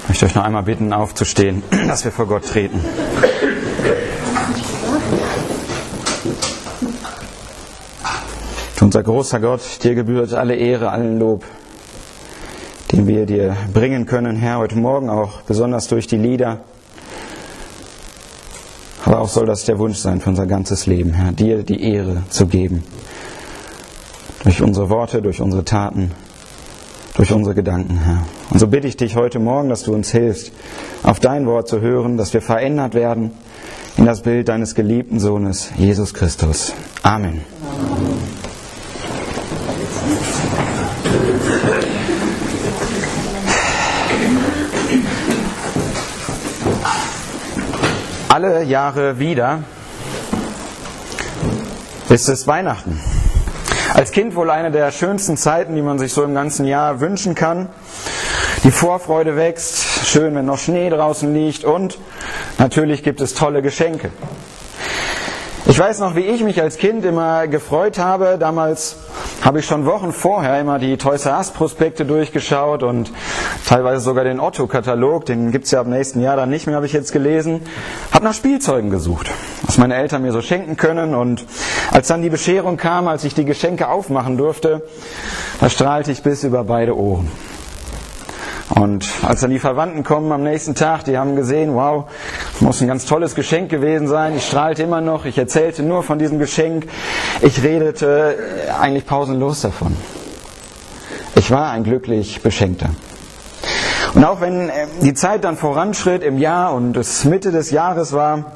Ich möchte euch noch einmal bitten, aufzustehen, dass wir vor Gott treten. Unser großer Gott, dir gebührt alle Ehre, allen Lob, den wir dir bringen können, Herr, heute Morgen auch besonders durch die Lieder. Aber auch soll das der Wunsch sein für unser ganzes Leben, Herr, dir die Ehre zu geben. Durch unsere Worte, durch unsere Taten, durch unsere Gedanken, Herr. Und so bitte ich dich heute Morgen, dass du uns hilfst, auf dein Wort zu hören, dass wir verändert werden in das Bild deines geliebten Sohnes, Jesus Christus. Amen. Alle Jahre wieder ist es Weihnachten. Als Kind wohl eine der schönsten Zeiten, die man sich so im ganzen Jahr wünschen kann. Die Vorfreude wächst, schön, wenn noch Schnee draußen liegt, und natürlich gibt es tolle Geschenke. Ich weiß noch, wie ich mich als Kind immer gefreut habe. Damals habe ich schon Wochen vorher immer die Toys R Us Prospekte durchgeschaut und teilweise sogar den Otto-Katalog, den gibt es ja ab nächsten Jahr dann nicht mehr, habe ich jetzt gelesen. Habe nach Spielzeugen gesucht, was meine Eltern mir so schenken können, und als dann die Bescherung kam, als ich die Geschenke aufmachen durfte, da strahlte ich bis über beide Ohren. Und als dann die Verwandten kommen am nächsten Tag, die haben gesehen, wow, das muss ein ganz tolles Geschenk gewesen sein. Ich strahlte immer noch, ich erzählte nur von diesem Geschenk. Ich redete eigentlich pausenlos davon. Ich war ein glücklich Beschenkter. Und auch wenn die Zeit dann voranschritt im Jahr und es Mitte des Jahres war,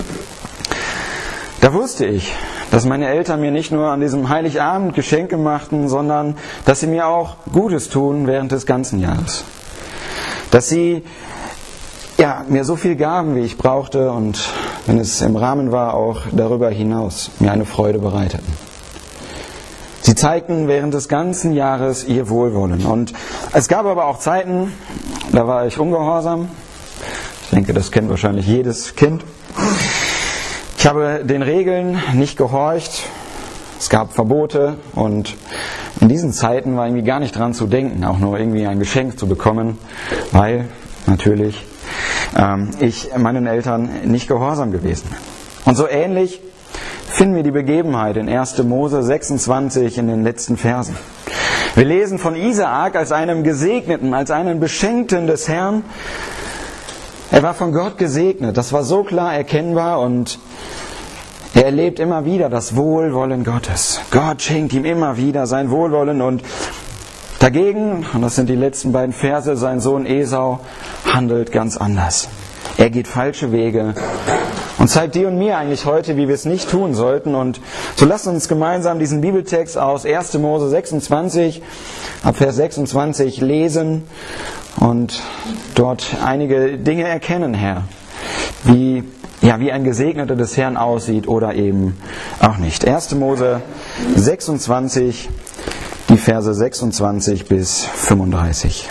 da wusste ich, dass meine Eltern mir nicht nur an diesem Heiligabend Geschenke machten, sondern dass sie mir auch Gutes tun während des ganzen Jahres. Dass sie mir so viel gaben, wie ich brauchte, und wenn es im Rahmen war, auch darüber hinaus mir eine Freude bereiteten. Sie zeigten während des ganzen Jahres ihr Wohlwollen. Und es gab aber auch Zeiten, da war ich ungehorsam. Ich denke, das kennt wahrscheinlich jedes Kind. Ich habe den Regeln nicht gehorcht. Es gab Verbote, und in diesen Zeiten war irgendwie gar nicht dran zu denken, auch nur irgendwie ein Geschenk zu bekommen, weil natürlich ich meinen Eltern nicht gehorsam gewesen bin. Und so ähnlich finden wir die Begebenheit in 1. Mose 26 in den letzten Versen. Wir lesen von Isaak als einem Gesegneten, als einem Beschenkten des Herrn. Er war von Gott gesegnet, das war so klar erkennbar, und er erlebt immer wieder das Wohlwollen Gottes. Gott schenkt ihm immer wieder sein Wohlwollen, und dagegen, und das sind die letzten beiden Verse, sein Sohn Esau handelt ganz anders. Er geht falsche Wege und zeigt dir und mir eigentlich heute, wie wir es nicht tun sollten. Und so lasst uns gemeinsam diesen Bibeltext aus 1. Mose 26, ab Vers 26 lesen und dort einige Dinge erkennen, Herr, wie ein Gesegneter des Herrn aussieht oder eben auch nicht. 1. Mose 26, die Verse 26 bis 35.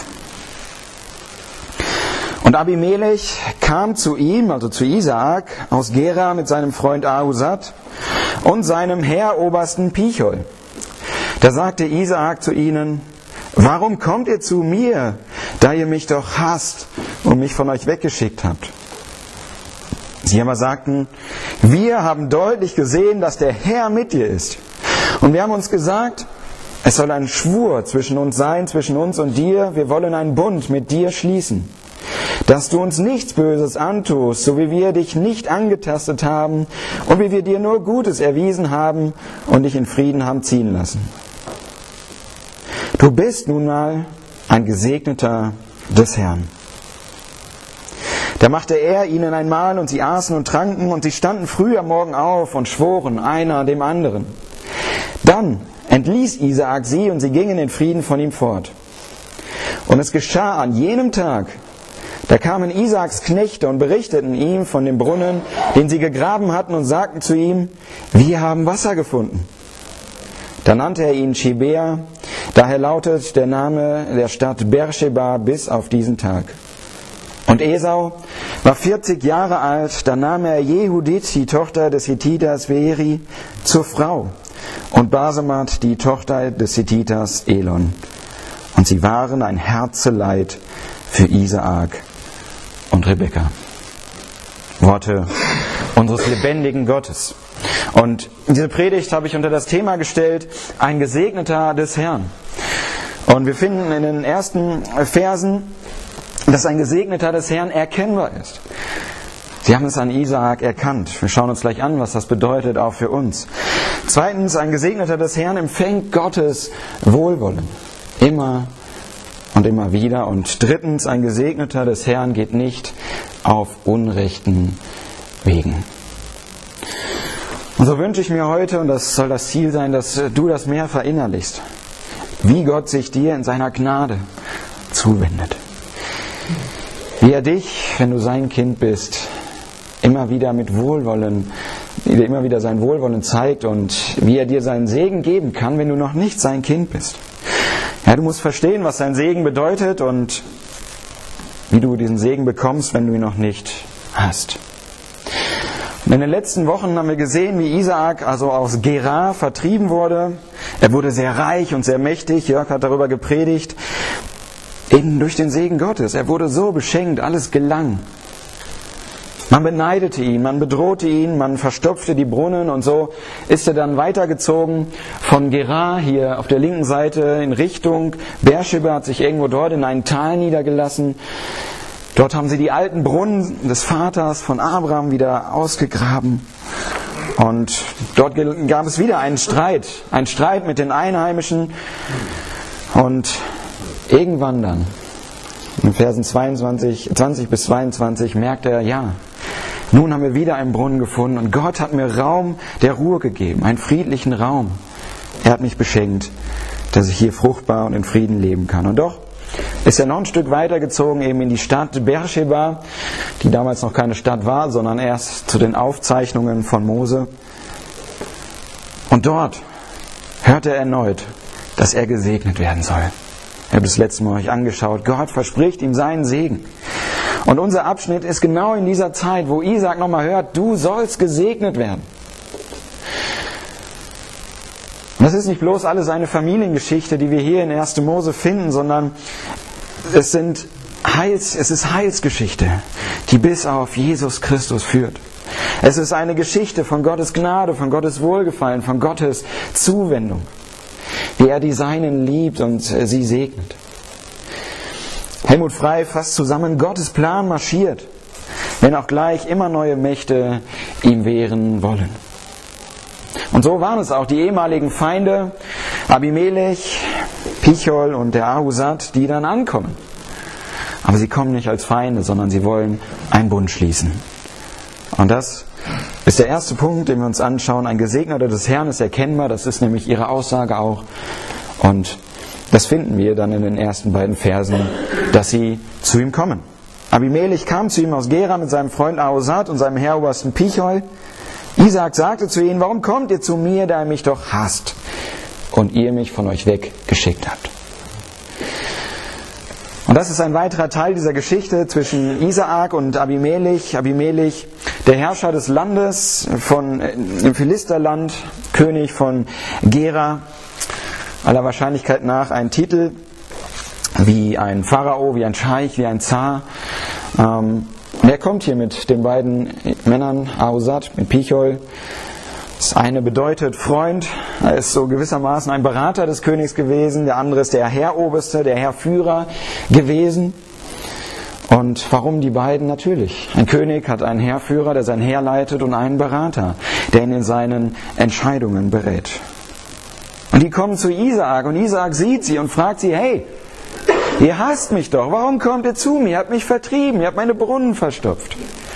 Und Abimelech kam zu ihm, also zu Isaak, aus Gera mit seinem Freund Ahuzat und seinem Heerobersten Pichol. Da sagte Isaak zu ihnen: Warum kommt ihr zu mir, da ihr mich doch hasst und mich von euch weggeschickt habt? Sie aber sagten: Wir haben deutlich gesehen, dass der Herr mit dir ist. Und wir haben uns gesagt, es soll ein Schwur zwischen uns sein, zwischen uns und dir. Wir wollen einen Bund mit dir schließen, dass du uns nichts Böses antust, so wie wir dich nicht angetastet haben und wie wir dir nur Gutes erwiesen haben und dich in Frieden haben ziehen lassen. Du bist nun mal ein Gesegneter des Herrn. Da machte er ihnen ein Mahl, und sie aßen und tranken, und sie standen früh am Morgen auf und schworen einer dem anderen. Dann entließ Isaak sie, und sie gingen in Frieden von ihm fort. Und es geschah an jenem Tag, da kamen Isaaks Knechte und berichteten ihm von dem Brunnen, den sie gegraben hatten, und sagten zu ihm: Wir haben Wasser gefunden. Da nannte er ihn Schibea, daher lautet der Name der Stadt Beersheba bis auf diesen Tag. Und Esau war 40 Jahre alt, da nahm er Jehudit, die Tochter des Hethiters Beeri, zur Frau, und Basemat, die Tochter des Hethiters Elon. Und sie waren ein Herzeleid für Isaak und Rebekka. Worte unseres lebendigen Gottes. Und diese Predigt habe ich unter das Thema gestellt, ein Gesegneter des Herrn. Und wir finden in den ersten Versen, dass ein Gesegneter des Herrn erkennbar ist. Sie haben es an Isaak erkannt. Wir schauen uns gleich an, was das bedeutet, auch für uns. Zweitens, ein Gesegneter des Herrn empfängt Gottes Wohlwollen. Immer und immer wieder. Und drittens, ein Gesegneter des Herrn geht nicht auf unrechten Wegen. Und so wünsche ich mir heute, und das soll das Ziel sein, dass du das mehr verinnerlichst, wie Gott sich dir in seiner Gnade zuwendet. Wie er dich, wenn du sein Kind bist, immer wieder mit Wohlwollen, immer wieder sein Wohlwollen zeigt und wie er dir seinen Segen geben kann, wenn du noch nicht sein Kind bist. Ja, du musst verstehen, was sein Segen bedeutet und wie du diesen Segen bekommst, wenn du ihn noch nicht hast. Und in den letzten Wochen haben wir gesehen, wie Isaak also aus Gerar vertrieben wurde. Er wurde sehr reich und sehr mächtig. Jörg hat darüber gepredigt. Eben durch den Segen Gottes. Er wurde so beschenkt, alles gelang. Man beneidete ihn, man bedrohte ihn, man verstopfte die Brunnen und so ist er dann weitergezogen von Gerar hier auf der linken Seite in Richtung Beersheba, hat sich irgendwo dort in ein Tal niedergelassen. Dort haben sie die alten Brunnen des Vaters von Abraham wieder ausgegraben. Und dort gab es wieder einen Streit mit den Einheimischen. Und irgendwann dann, in Versen 20 bis 22, merkt er, ja, nun haben wir wieder einen Brunnen gefunden und Gott hat mir Raum der Ruhe gegeben, einen friedlichen Raum. Er hat mich beschenkt, dass ich hier fruchtbar und in Frieden leben kann. Und doch ist er noch ein Stück weitergezogen, eben in die Stadt Beersheba, die damals noch keine Stadt war, sondern erst zu den Aufzeichnungen von Mose. Und dort hört er erneut, dass er gesegnet werden soll. Ich habe das letzte Mal euch angeschaut. Gott verspricht ihm seinen Segen. Und unser Abschnitt ist genau in dieser Zeit, wo Isaak nochmal hört, du sollst gesegnet werden. Und das ist nicht bloß alles eine Familiengeschichte, die wir hier in 1. Mose finden, sondern es ist Heilsgeschichte, die bis auf Jesus Christus führt. Es ist eine Geschichte von Gottes Gnade, von Gottes Wohlgefallen, von Gottes Zuwendung, wie er die Seinen liebt und sie segnet. Helmut Frey fasst zusammen, Gottes Plan marschiert, wenn auch gleich immer neue Mächte ihm wehren wollen. Und so waren es auch die ehemaligen Feinde, Abimelech, Pichol und der Ahuzat, die dann ankommen. Aber sie kommen nicht als Feinde, sondern sie wollen einen Bund schließen. Und das ist der erste Punkt, den wir uns anschauen. Ein Gesegneter des Herrn ist erkennbar, das ist nämlich ihre Aussage auch. Und das finden wir dann in den ersten beiden Versen, dass sie zu ihm kommen. Abimelech kam zu ihm aus Gerar mit seinem Freund Ahuzat und seinem Heerobersten Pichol. Isaak sagte zu ihnen, warum kommt ihr zu mir, da ihr mich doch hasst und ihr mich von euch weggeschickt habt? Und das ist ein weiterer Teil dieser Geschichte zwischen Isaak und Abimelech. Abimelech, der Herrscher des Landes im Philisterland, König von Gerar, aller Wahrscheinlichkeit nach ein Titel wie ein Pharao, wie ein Scheich, wie ein Zar. Er kommt hier mit den beiden Männern, Ahuzat, mit Pichol. Das eine bedeutet Freund, er ist so gewissermaßen ein Berater des Königs gewesen, der andere ist der Heeroberste, der Heerführer gewesen. Und warum die beiden? Natürlich. Ein König hat einen Heerführer, der sein Heer leitet, und einen Berater, der ihn in seinen Entscheidungen berät. Und die kommen zu Isaak und Isaak sieht sie und fragt sie, hey, ihr hasst mich doch, warum kommt ihr zu mir? Ihr habt mich vertrieben, ihr habt meine Brunnen verstopft.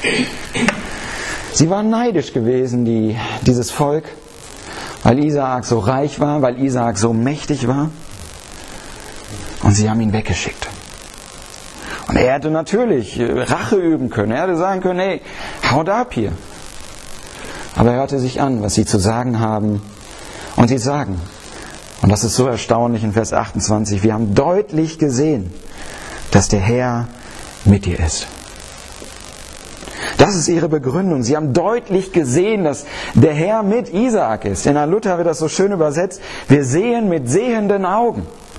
Sie waren neidisch gewesen, dieses Volk, weil Isaak so reich war, weil Isaak so mächtig war. Und sie haben ihn weggeschickt. Und er hätte natürlich Rache üben können. Er hätte sagen können, hey, haut ab hier. Aber er hörte sich an, was sie zu sagen haben. Und sie sagen, und das ist so erstaunlich in Vers 28, wir haben deutlich gesehen, dass der Herr mit dir ist. Das ist ihre Begründung. Sie haben deutlich gesehen, dass der Herr mit Isaak ist. In der Luther wird das so schön übersetzt, wir sehen mit sehenden Augen.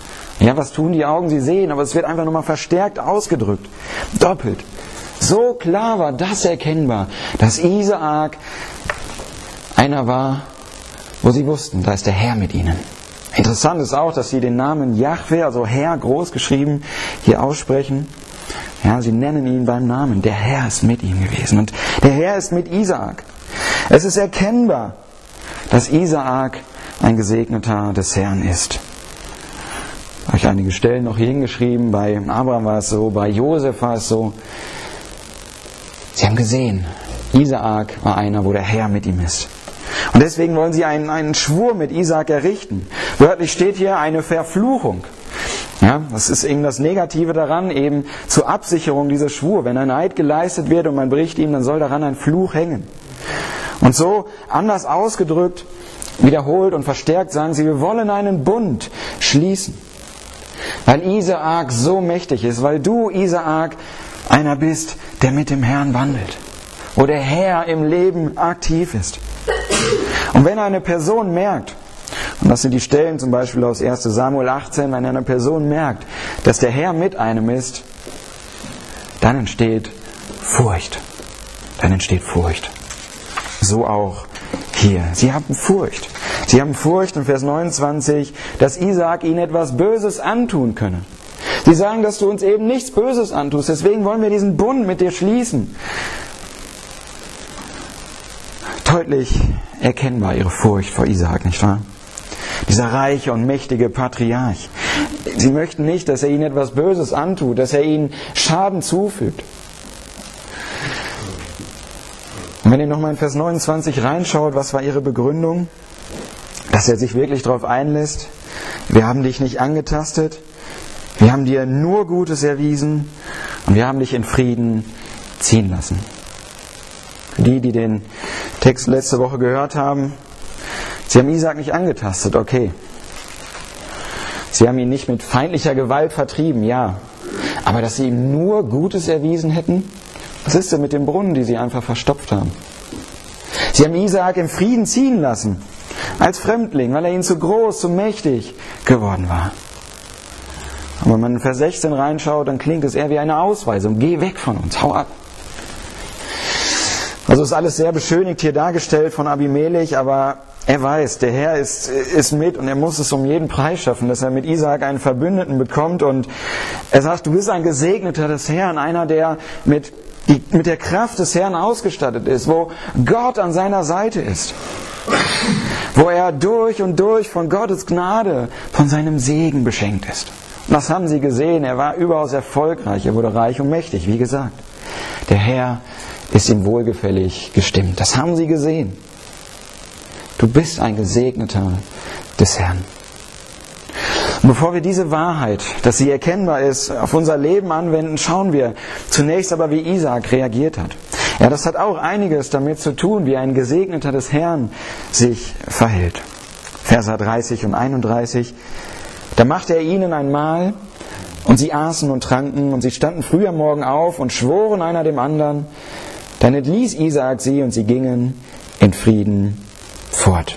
Ja, was tun die Augen? Sie sehen, aber es wird einfach nochmal verstärkt ausgedrückt. Doppelt. So klar war das erkennbar, dass Isaak einer war, wo sie wussten, da ist der Herr mit ihnen. Interessant ist auch, dass sie den Namen Jahwe, also Herr groß geschrieben, hier aussprechen. Ja, sie nennen ihn beim Namen. Der Herr ist mit ihnen gewesen. Und der Herr ist mit Isaak. Es ist erkennbar, dass Isaak ein Gesegneter des Herrn ist. Ich habe euch einige Stellen noch hier hingeschrieben. Bei Abraham war es so, bei Josef war es so. Sie haben gesehen, Isaak war einer, wo der Herr mit ihm ist. Und deswegen wollen sie einen Schwur mit Isaak errichten. Wörtlich steht hier eine Verfluchung. Ja, das ist eben das Negative daran, eben zur Absicherung dieser Schwur. Wenn ein Eid geleistet wird und man bricht ihn, dann soll daran ein Fluch hängen. Und so, anders ausgedrückt, wiederholt und verstärkt sagen sie, wir wollen einen Bund schließen. Weil Isaak so mächtig ist, weil du, Isaak, einer bist, der mit dem Herrn wandelt. Wo der Herr im Leben aktiv ist. Und wenn eine Person merkt, und das sind die Stellen zum Beispiel aus 1. Samuel 18, wenn eine Person merkt, dass der Herr mit einem ist, dann entsteht Furcht. Dann entsteht Furcht. So auch hier. Sie haben Furcht. Sie haben Furcht in Vers 29, dass Isaak ihnen etwas Böses antun könne. Sie sagen, dass du uns eben nichts Böses antust, deswegen wollen wir diesen Bund mit dir schließen. Deutlich erkennbar ihre Furcht vor Isaak, nicht wahr? Dieser reiche und mächtige Patriarch. Sie möchten nicht, dass er ihnen etwas Böses antut, dass er ihnen Schaden zufügt. Und wenn ihr nochmal in Vers 29 reinschaut, was war ihre Begründung? Dass er sich wirklich darauf einlässt. Wir haben dich nicht angetastet. Wir haben dir nur Gutes erwiesen. Und wir haben dich in Frieden ziehen lassen. Für die den Text letzte Woche gehört haben, sie haben Isaak nicht angetastet, okay. Sie haben ihn nicht mit feindlicher Gewalt vertrieben, ja. Aber dass sie ihm nur Gutes erwiesen hätten, was ist denn mit dem Brunnen, die sie einfach verstopft haben? Sie haben Isaak im Frieden ziehen lassen, als Fremdling, weil er ihnen zu groß, zu mächtig geworden war. Aber wenn man in Vers 16 reinschaut, dann klingt es eher wie eine Ausweisung. Geh weg von uns, hau ab. Also ist alles sehr beschönigt hier dargestellt von Abimelech, aber er weiß, der Herr ist mit und er muss es um jeden Preis schaffen, dass er mit Isaak einen Verbündeten bekommt. Und er sagt, du bist ein Gesegneter des Herrn, einer, der mit der Kraft des Herrn ausgestattet ist, wo Gott an seiner Seite ist, wo er durch und durch von Gottes Gnade, von seinem Segen beschenkt ist. Und das haben sie gesehen, er war überaus erfolgreich, er wurde reich und mächtig, wie gesagt. Der Herr ist ihm wohlgefällig gestimmt. Das haben sie gesehen. Du bist ein Gesegneter des Herrn. Und bevor wir diese Wahrheit, dass sie erkennbar ist, auf unser Leben anwenden, schauen wir zunächst aber, wie Isaak reagiert hat. Ja, das hat auch einiges damit zu tun, wie ein Gesegneter des Herrn sich verhält. Verse 30 und 31. Da machte er ihnen ein Mahl, und sie aßen und tranken, und sie standen früh am Morgen auf und schworen einer dem anderen. Dann entließ Isaak sie, und sie gingen in Frieden fort.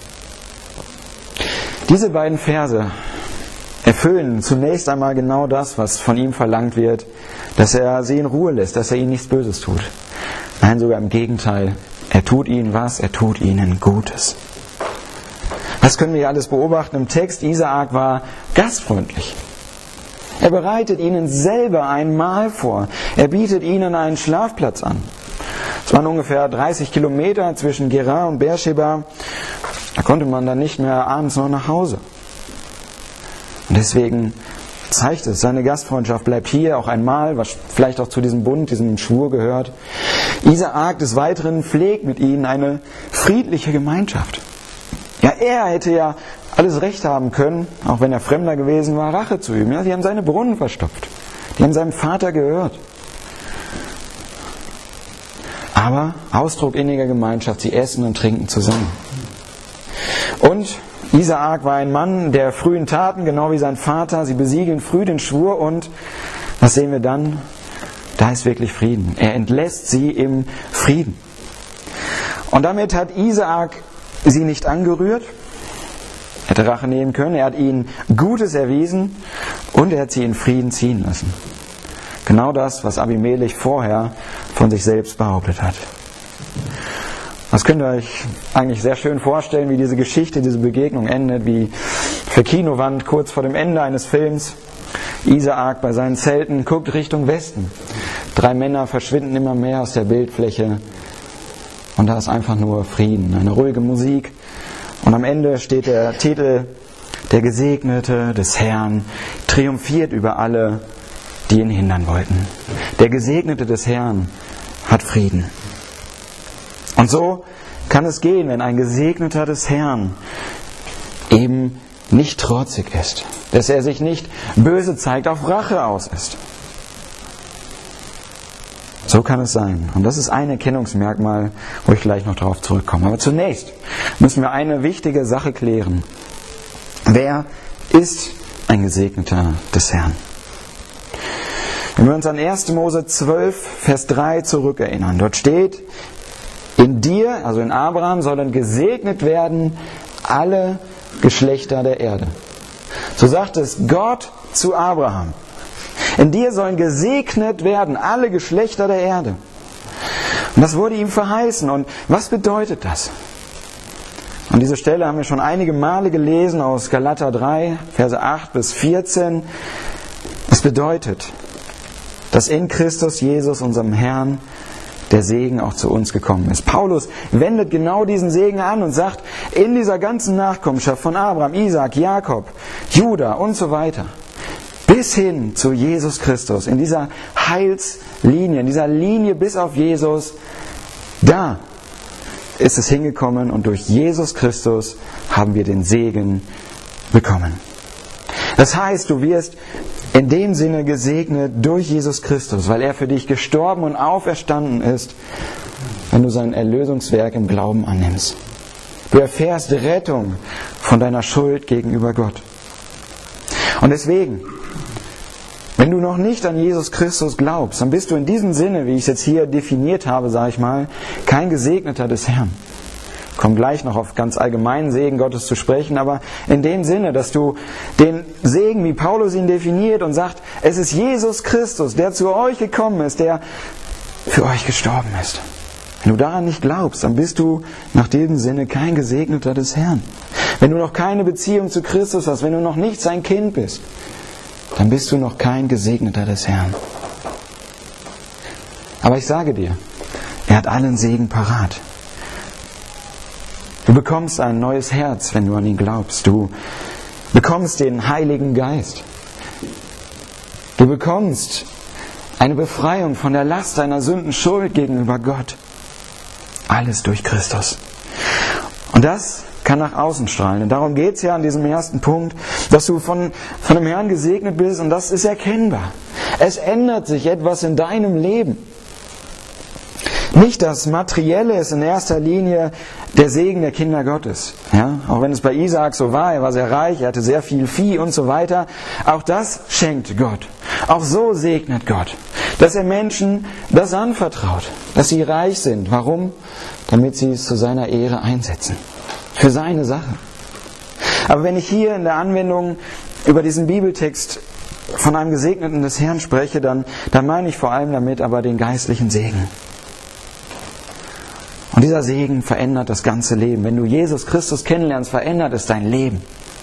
Diese beiden Verse erfüllen zunächst einmal genau das, was von ihm verlangt wird, dass er sie in Ruhe lässt, dass er ihnen nichts Böses tut. Nein, sogar im Gegenteil. Er tut ihnen was? Er tut ihnen Gutes. Was können wir hier alles beobachten im Text? Isaak war gastfreundlich. Er bereitet ihnen selber ein Mahl vor. Er bietet ihnen einen Schlafplatz an. Es waren ungefähr 30 Kilometer zwischen Gerar und Beersheba. Da konnte man dann nicht mehr abends noch nach Hause. Und deswegen zeigt es, seine Gastfreundschaft bleibt hier, auch ein Mahl, was vielleicht auch zu diesem Bund, diesem Schwur gehört. Isaak des Weiteren pflegt mit ihnen eine friedliche Gemeinschaft. Ja, er hätte ja alles Recht haben können, auch wenn er Fremder gewesen war, Rache zu üben. Ja, sie haben seine Brunnen verstopft. Die haben seinem Vater gehört. Aber Ausdruck inniger Gemeinschaft, sie essen und trinken zusammen. Und Isaak war ein Mann der frühen Taten, genau wie sein Vater. Sie besiegeln früh den Schwur und was sehen wir dann? Da ist wirklich Frieden. Er entlässt sie im Frieden. Und damit hat Isaak sie nicht angerührt. Er hätte Rache nehmen können, er hat ihnen Gutes erwiesen und er hat sie in Frieden ziehen lassen. Genau das, was Abimelech vorher von sich selbst behauptet hat. Das könnt ihr euch eigentlich sehr schön vorstellen, wie diese Geschichte, diese Begegnung endet, wie auf der Kinowand kurz vor dem Ende eines Films. Isaak bei seinen Zelten guckt Richtung Westen. 3 Männer verschwinden immer mehr aus der Bildfläche und da ist einfach nur Frieden, eine ruhige Musik. Und am Ende steht der Titel: Der Gesegnete des Herrn triumphiert über alle, die ihn hindern wollten. Der Gesegnete des Herrn hat Frieden. Und so kann es gehen, wenn ein Gesegneter des Herrn eben nicht trotzig ist, dass er sich nicht böse zeigt, auf Rache aus ist. So kann es sein. Und das ist ein Erkennungsmerkmal, wo ich gleich noch darauf zurückkomme. Aber zunächst müssen wir eine wichtige Sache klären. Wer ist ein Gesegneter des Herrn? Wenn wir uns an 1. Mose 12, Vers 3 zurückerinnern, dort steht: In dir, also in Abraham, sollen gesegnet werden alle Geschlechter der Erde. So sagt es Gott zu Abraham. In dir sollen gesegnet werden alle Geschlechter der Erde. Und das wurde ihm verheißen. Und was bedeutet das? Und diese Stelle haben wir schon einige Male gelesen aus Galater 3, Verse 8 bis 14. Es bedeutet, dass in Christus Jesus, unserem Herrn, der Segen auch zu uns gekommen ist. Paulus wendet genau diesen Segen an und sagt, in dieser ganzen Nachkommenschaft von Abraham, Isaak, Jakob, Juda und so weiter, bis hin zu Jesus Christus, in dieser Heilslinie, in dieser Linie bis auf Jesus, da ist es hingekommen und durch Jesus Christus haben wir den Segen bekommen. Das heißt, du wirst in dem Sinne gesegnet durch Jesus Christus, weil er für dich gestorben und auferstanden ist, wenn du sein Erlösungswerk im Glauben annimmst. Du erfährst Rettung von deiner Schuld gegenüber Gott. Und deswegen, wenn du noch nicht an Jesus Christus glaubst, dann bist du in diesem Sinne, wie ich es jetzt hier definiert habe, sage ich mal, kein Gesegneter des Herrn. Ich komme gleich noch auf ganz allgemeinen Segen Gottes zu sprechen, aber in dem Sinne, dass du den Segen, wie Paulus ihn definiert und sagt, es ist Jesus Christus, der zu euch gekommen ist, der für euch gestorben ist. Wenn du daran nicht glaubst, dann bist du nach diesem Sinne kein Gesegneter des Herrn. Wenn du noch keine Beziehung zu Christus hast, wenn du noch nicht sein Kind bist, dann bist du noch kein Gesegneter des Herrn. Aber ich sage dir, er hat allen Segen parat. Du bekommst ein neues Herz, wenn du an ihn glaubst. Du bekommst den Heiligen Geist. Du bekommst eine Befreiung von der Last deiner Sündenschuld gegenüber Gott. Alles durch Christus. Und das kann nach außen strahlen. Und darum geht es ja an diesem ersten Punkt, dass du von dem Herrn gesegnet bist und das ist erkennbar. Es ändert sich etwas in deinem Leben. Nicht das Materielle ist in erster Linie der Segen der Kinder Gottes. Ja? Auch wenn es bei Isaak so war, er war sehr reich, er hatte sehr viel Vieh und so weiter. Auch das schenkt Gott. Auch so segnet Gott. Dass er Menschen das anvertraut, dass sie reich sind. Warum? Damit sie es zu seiner Ehre einsetzen. Für seine Sache. Aber wenn ich hier in der Anwendung über diesen Bibeltext von einem Gesegneten des Herrn spreche, dann meine ich vor allem damit aber den geistlichen Segen. Und dieser Segen verändert das ganze Leben. Wenn du Jesus Christus kennenlernst, verändert es dein Leben.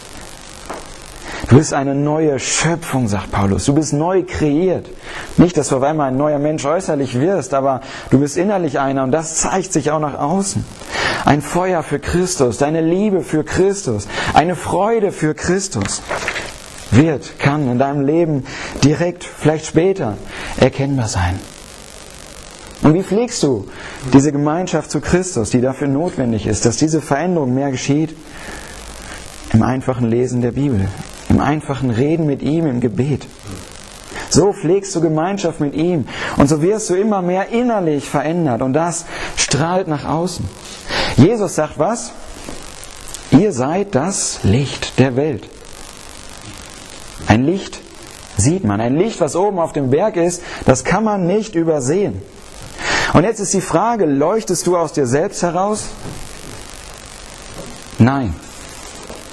Du bist eine neue Schöpfung, sagt Paulus. Du bist neu kreiert. Nicht, dass du auf einmal ein neuer Mensch äußerlich wirst, aber du bist innerlich einer und das zeigt sich auch nach außen. Ein Feuer für Christus, deine Liebe für Christus, eine Freude für Christus kann in deinem Leben direkt, vielleicht später, erkennbar sein. Und wie pflegst du diese Gemeinschaft zu Christus, die dafür notwendig ist, dass diese Veränderung mehr geschieht? Im einfachen Lesen der Bibel, im einfachen Reden mit ihm im Gebet. So pflegst du Gemeinschaft mit ihm und so wirst du immer mehr innerlich verändert und das strahlt nach außen. Jesus sagt was? Ihr seid das Licht der Welt. Ein Licht sieht man, ein Licht, was oben auf dem Berg ist, das kann man nicht übersehen. Und jetzt ist die Frage, leuchtest du aus dir selbst heraus? Nein.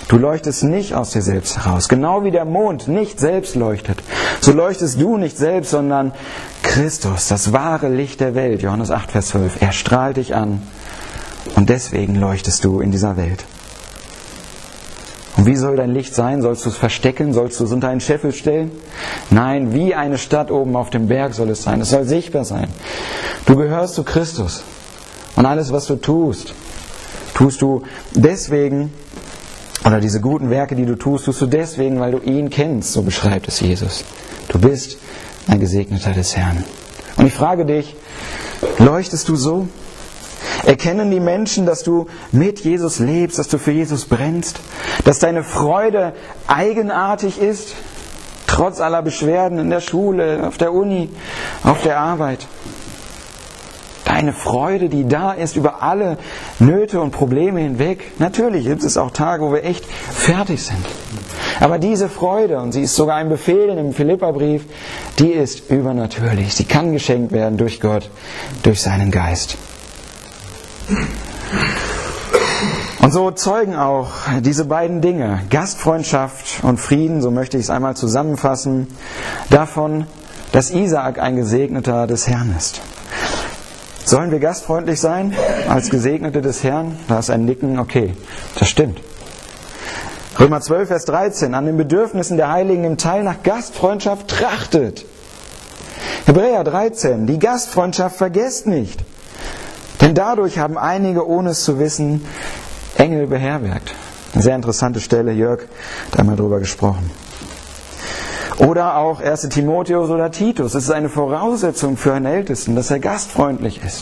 Du leuchtest nicht aus dir selbst heraus. Genau wie der Mond nicht selbst leuchtet, so leuchtest du nicht selbst, sondern Christus, das wahre Licht der Welt. Johannes 8, Vers 12. Er strahlt dich an und deswegen leuchtest du in dieser Welt. Und wie soll dein Licht sein? Sollst du es verstecken? Sollst du es unter einen Scheffel stellen? Nein, wie eine Stadt oben auf dem Berg soll es sein. Es soll sichtbar sein. Du gehörst zu Christus. Und alles, was du tust du deswegen, oder diese guten Werke, die du tust du deswegen, weil du ihn kennst. So beschreibt es Jesus. Du bist ein Gesegneter des Herrn. Und ich frage dich, leuchtest du so? Erkennen die Menschen, dass du mit Jesus lebst, dass du für Jesus brennst, dass deine Freude eigenartig ist, trotz aller Beschwerden in der Schule, auf der Uni, auf der Arbeit? Deine Freude, die da ist über alle Nöte und Probleme hinweg. Natürlich gibt es auch Tage, wo wir echt fertig sind. Aber diese Freude, und sie ist sogar ein Befehl im Philipperbrief, die ist übernatürlich. Sie kann geschenkt werden durch Gott, durch seinen Geist. Und so zeugen auch diese beiden Dinge, Gastfreundschaft und Frieden, so möchte ich es einmal zusammenfassen, davon, dass Isaak ein Gesegneter des Herrn ist. Sollen wir gastfreundlich sein als Gesegnete des Herrn? Da ist ein Nicken, okay, das stimmt. Römer 12, Vers 13, an den Bedürfnissen der Heiligen im Teil nach Gastfreundschaft trachtet. Hebräer 13, die Gastfreundschaft vergesst nicht. Denn dadurch haben einige, ohne es zu wissen, Engel beherbergt. Eine sehr interessante Stelle, Jörg hat einmal drüber gesprochen. Oder auch 1. Timotheus oder Titus. Es ist eine Voraussetzung für einen Ältesten, dass er gastfreundlich ist.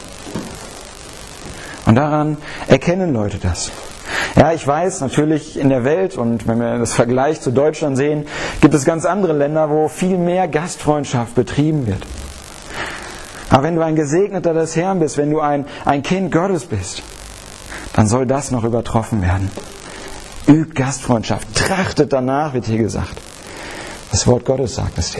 Und daran erkennen Leute das. Ja, ich weiß, natürlich in der Welt, und wenn wir das Vergleich zu Deutschland sehen, gibt es ganz andere Länder, wo viel mehr Gastfreundschaft betrieben wird. Aber wenn du ein Gesegneter des Herrn bist, wenn du ein Kind Gottes bist, dann soll das noch übertroffen werden. Übt Gastfreundschaft, trachtet danach, wird hier gesagt. Das Wort Gottes sagt es dir.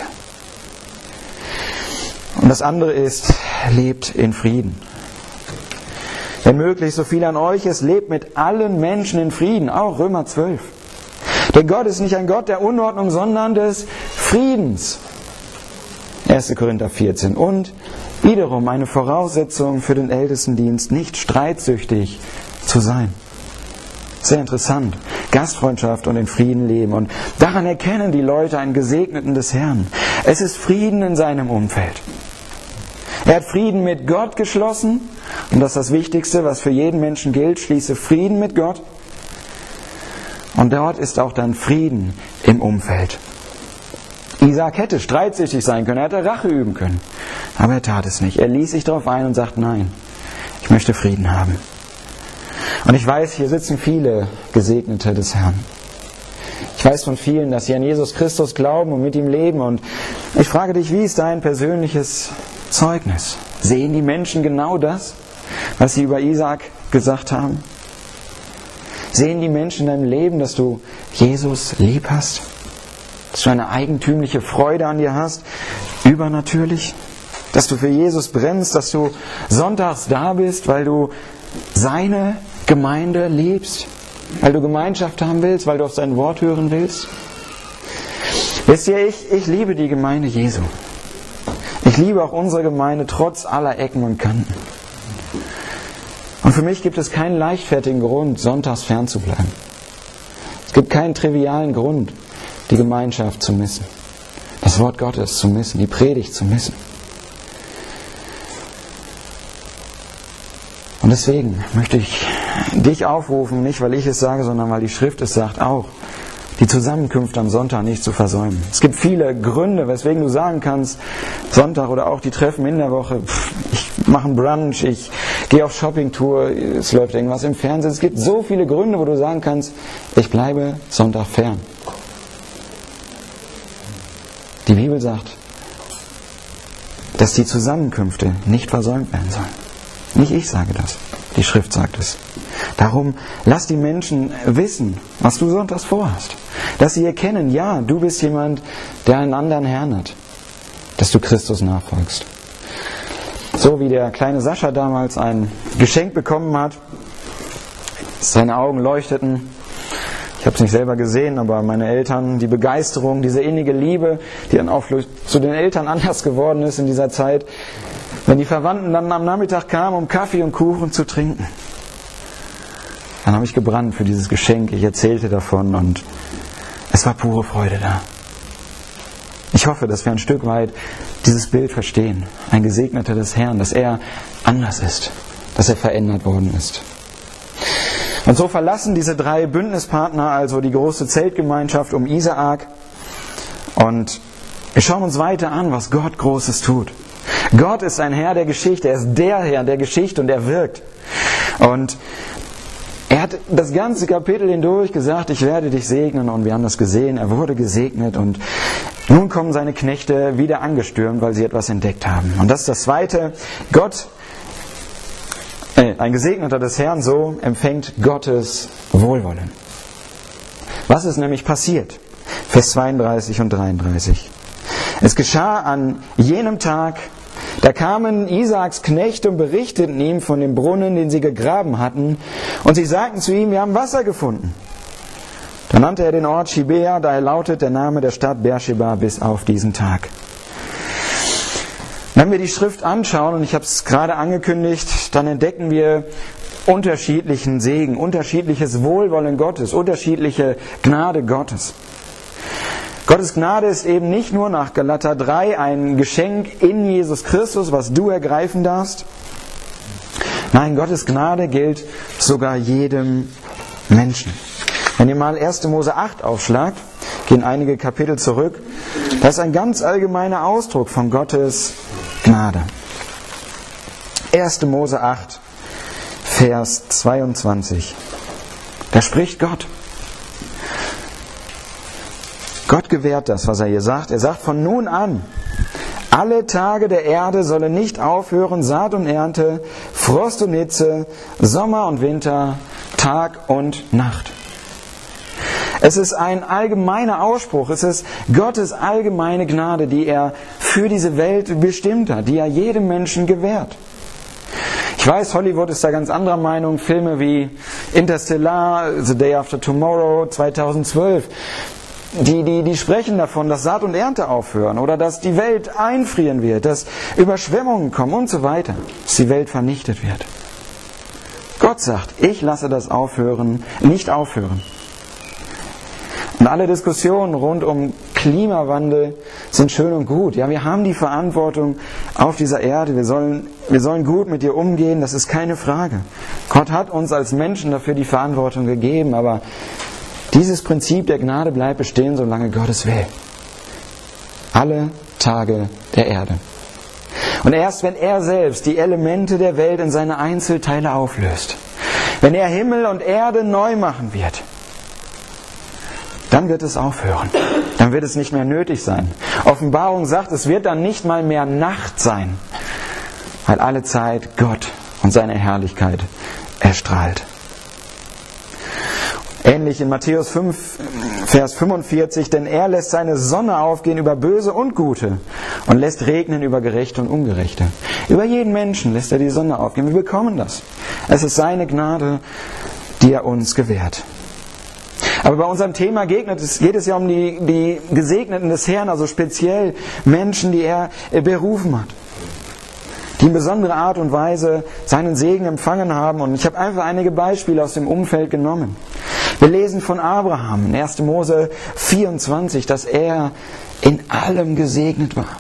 Und das andere ist, lebt in Frieden. Wenn möglich, so viel an euch ist, lebt mit allen Menschen in Frieden, auch Römer 12. Denn Gott ist nicht ein Gott der Unordnung, sondern des Friedens. 1. Korinther 14. Und wiederum eine Voraussetzung für den Ältestendienst, nicht streitsüchtig zu sein. Sehr interessant. Gastfreundschaft und in Frieden leben. Und daran erkennen die Leute einen Gesegneten des Herrn. Es ist Frieden in seinem Umfeld. Er hat Frieden mit Gott geschlossen. Und das ist das Wichtigste, was für jeden Menschen gilt. Schließe Frieden mit Gott. Und dort ist auch dann Frieden im Umfeld. Isaak hätte streitsüchtig sein können. Er hätte Rache üben können. Aber er tat es nicht. Er ließ sich darauf ein und sagt, nein, ich möchte Frieden haben. Und ich weiß, hier sitzen viele Gesegnete des Herrn. Ich weiß von vielen, dass sie an Jesus Christus glauben und mit ihm leben. Und ich frage dich, wie ist dein persönliches Zeugnis? Sehen die Menschen genau das, was sie über Isaak gesagt haben? Sehen die Menschen in deinem Leben, dass du Jesus lieb hast? Dass du eine eigentümliche Freude an dir hast? Übernatürlich? Dass du für Jesus brennst? Dass du sonntags da bist, weil du seine Gemeinde liebst? Weil du Gemeinschaft haben willst? Weil du auf sein Wort hören willst? Wisst ihr, ich liebe die Gemeinde Jesu. Ich liebe auch unsere Gemeinde trotz aller Ecken und Kanten. Und für mich gibt es keinen leichtfertigen Grund, sonntags fernzubleiben. Es gibt keinen trivialen Grund, die Gemeinschaft zu missen. Das Wort Gottes zu missen, die Predigt zu missen. Und deswegen möchte ich dich aufrufen, nicht weil ich es sage, sondern weil die Schrift es sagt auch, die Zusammenkünfte am Sonntag nicht zu versäumen. Es gibt viele Gründe, weswegen du sagen kannst, Sonntag oder auch die Treffen in der Woche, ich mache einen Brunch, ich gehe auf Shoppingtour, es läuft irgendwas im Fernsehen. Es gibt so viele Gründe, wo du sagen kannst, ich bleibe Sonntag fern. Die Bibel sagt, dass die Zusammenkünfte nicht versäumt werden sollen. Nicht ich sage das, die Schrift sagt es. Darum lass die Menschen wissen, was du sonntags vorhast. Dass sie erkennen, ja, du bist jemand, der einen anderen Herrn hat. Dass du Christus nachfolgst. So wie der kleine Sascha damals ein Geschenk bekommen hat, seine Augen leuchteten. Ich habe es nicht selber gesehen, aber meine Eltern, die Begeisterung, diese innige Liebe, die dann auch zu den Eltern anders geworden ist in dieser Zeit, wenn die Verwandten dann am Nachmittag kamen, um Kaffee und Kuchen zu trinken. Dann habe ich gebrannt für dieses Geschenk. Ich erzählte davon und es war pure Freude da. Ich hoffe, dass wir ein Stück weit dieses Bild verstehen. Ein Gesegneter des Herrn, dass er anders ist, dass er verändert worden ist. Und so verlassen diese 3 Bündnispartner also die große Zeltgemeinschaft um Isaak und wir schauen uns weiter an, was Gott Großes tut. Gott ist ein Herr der Geschichte, er ist der Herr der Geschichte und er wirkt. Und er hat das ganze Kapitel hindurch gesagt, ich werde dich segnen und wir haben das gesehen, er wurde gesegnet und nun kommen seine Knechte wieder angestürmt, weil sie etwas entdeckt haben. Und das ist das Zweite, ein Gesegneter des Herrn, so empfängt Gottes Wohlwollen. Was ist nämlich passiert? Vers 32 und 33. Es geschah an jenem Tag, da kamen Isaaks Knechte und berichteten ihm von dem Brunnen, den sie gegraben hatten, und sie sagten zu ihm, wir haben Wasser gefunden. Da nannte er den Ort Schibea, daher lautet der Name der Stadt Beersheba bis auf diesen Tag. Wenn wir die Schrift anschauen, und ich habe es gerade angekündigt, dann entdecken wir unterschiedlichen Segen, unterschiedliches Wohlwollen Gottes, unterschiedliche Gnade Gottes. Gottes Gnade ist eben nicht nur nach Galater 3 ein Geschenk in Jesus Christus, was du ergreifen darfst. Nein, Gottes Gnade gilt sogar jedem Menschen. Wenn ihr mal 1. Mose 8 aufschlagt, gehen einige Kapitel zurück, das ist ein ganz allgemeiner Ausdruck von Gottes Gnade. 1. Mose 8, Vers 22. Da spricht Gott. Gott gewährt das, was er hier sagt. Er sagt von nun an, alle Tage der Erde sollen nicht aufhören, Saat und Ernte, Frost und Hitze, Sommer und Winter, Tag und Nacht. Es ist ein allgemeiner Ausspruch, es ist Gottes allgemeine Gnade, die er für diese Welt bestimmt hat, die er jedem Menschen gewährt. Ich weiß, Hollywood ist da ganz anderer Meinung, Filme wie Interstellar, The Day After Tomorrow, 2012, die sprechen davon, dass Saat und Ernte aufhören oder dass die Welt einfrieren wird, dass Überschwemmungen kommen und so weiter, dass die Welt vernichtet wird. Gott sagt, ich lasse das nicht aufhören. Und alle Diskussionen rund um Klimawandel sind schön und gut. Ja, wir haben die Verantwortung auf dieser Erde. Wir sollen gut mit ihr umgehen, das ist keine Frage. Gott hat uns als Menschen dafür die Verantwortung gegeben, aber dieses Prinzip der Gnade bleibt bestehen, solange Gott es will. Alle Tage der Erde. Und erst wenn er selbst die Elemente der Welt in seine Einzelteile auflöst, wenn er Himmel und Erde neu machen wird, dann wird es aufhören. Dann wird es nicht mehr nötig sein. Offenbarung sagt, es wird dann nicht mal mehr Nacht sein, weil alle Zeit Gott und seine Herrlichkeit erstrahlt. Ähnlich in Matthäus 5, Vers 45, denn er lässt seine Sonne aufgehen über Böse und Gute und lässt regnen über Gerechte und Ungerechte. Über jeden Menschen lässt er die Sonne aufgehen. Wir bekommen das. Es ist seine Gnade, die er uns gewährt. Aber bei unserem Thema geht es ja um die Gesegneten des Herrn, also speziell Menschen, die er berufen hat, die in besonderer Art und Weise seinen Segen empfangen haben. Und ich habe einfach einige Beispiele aus dem Umfeld genommen. Wir lesen von Abraham in 1. Mose 24, dass er in allem gesegnet war.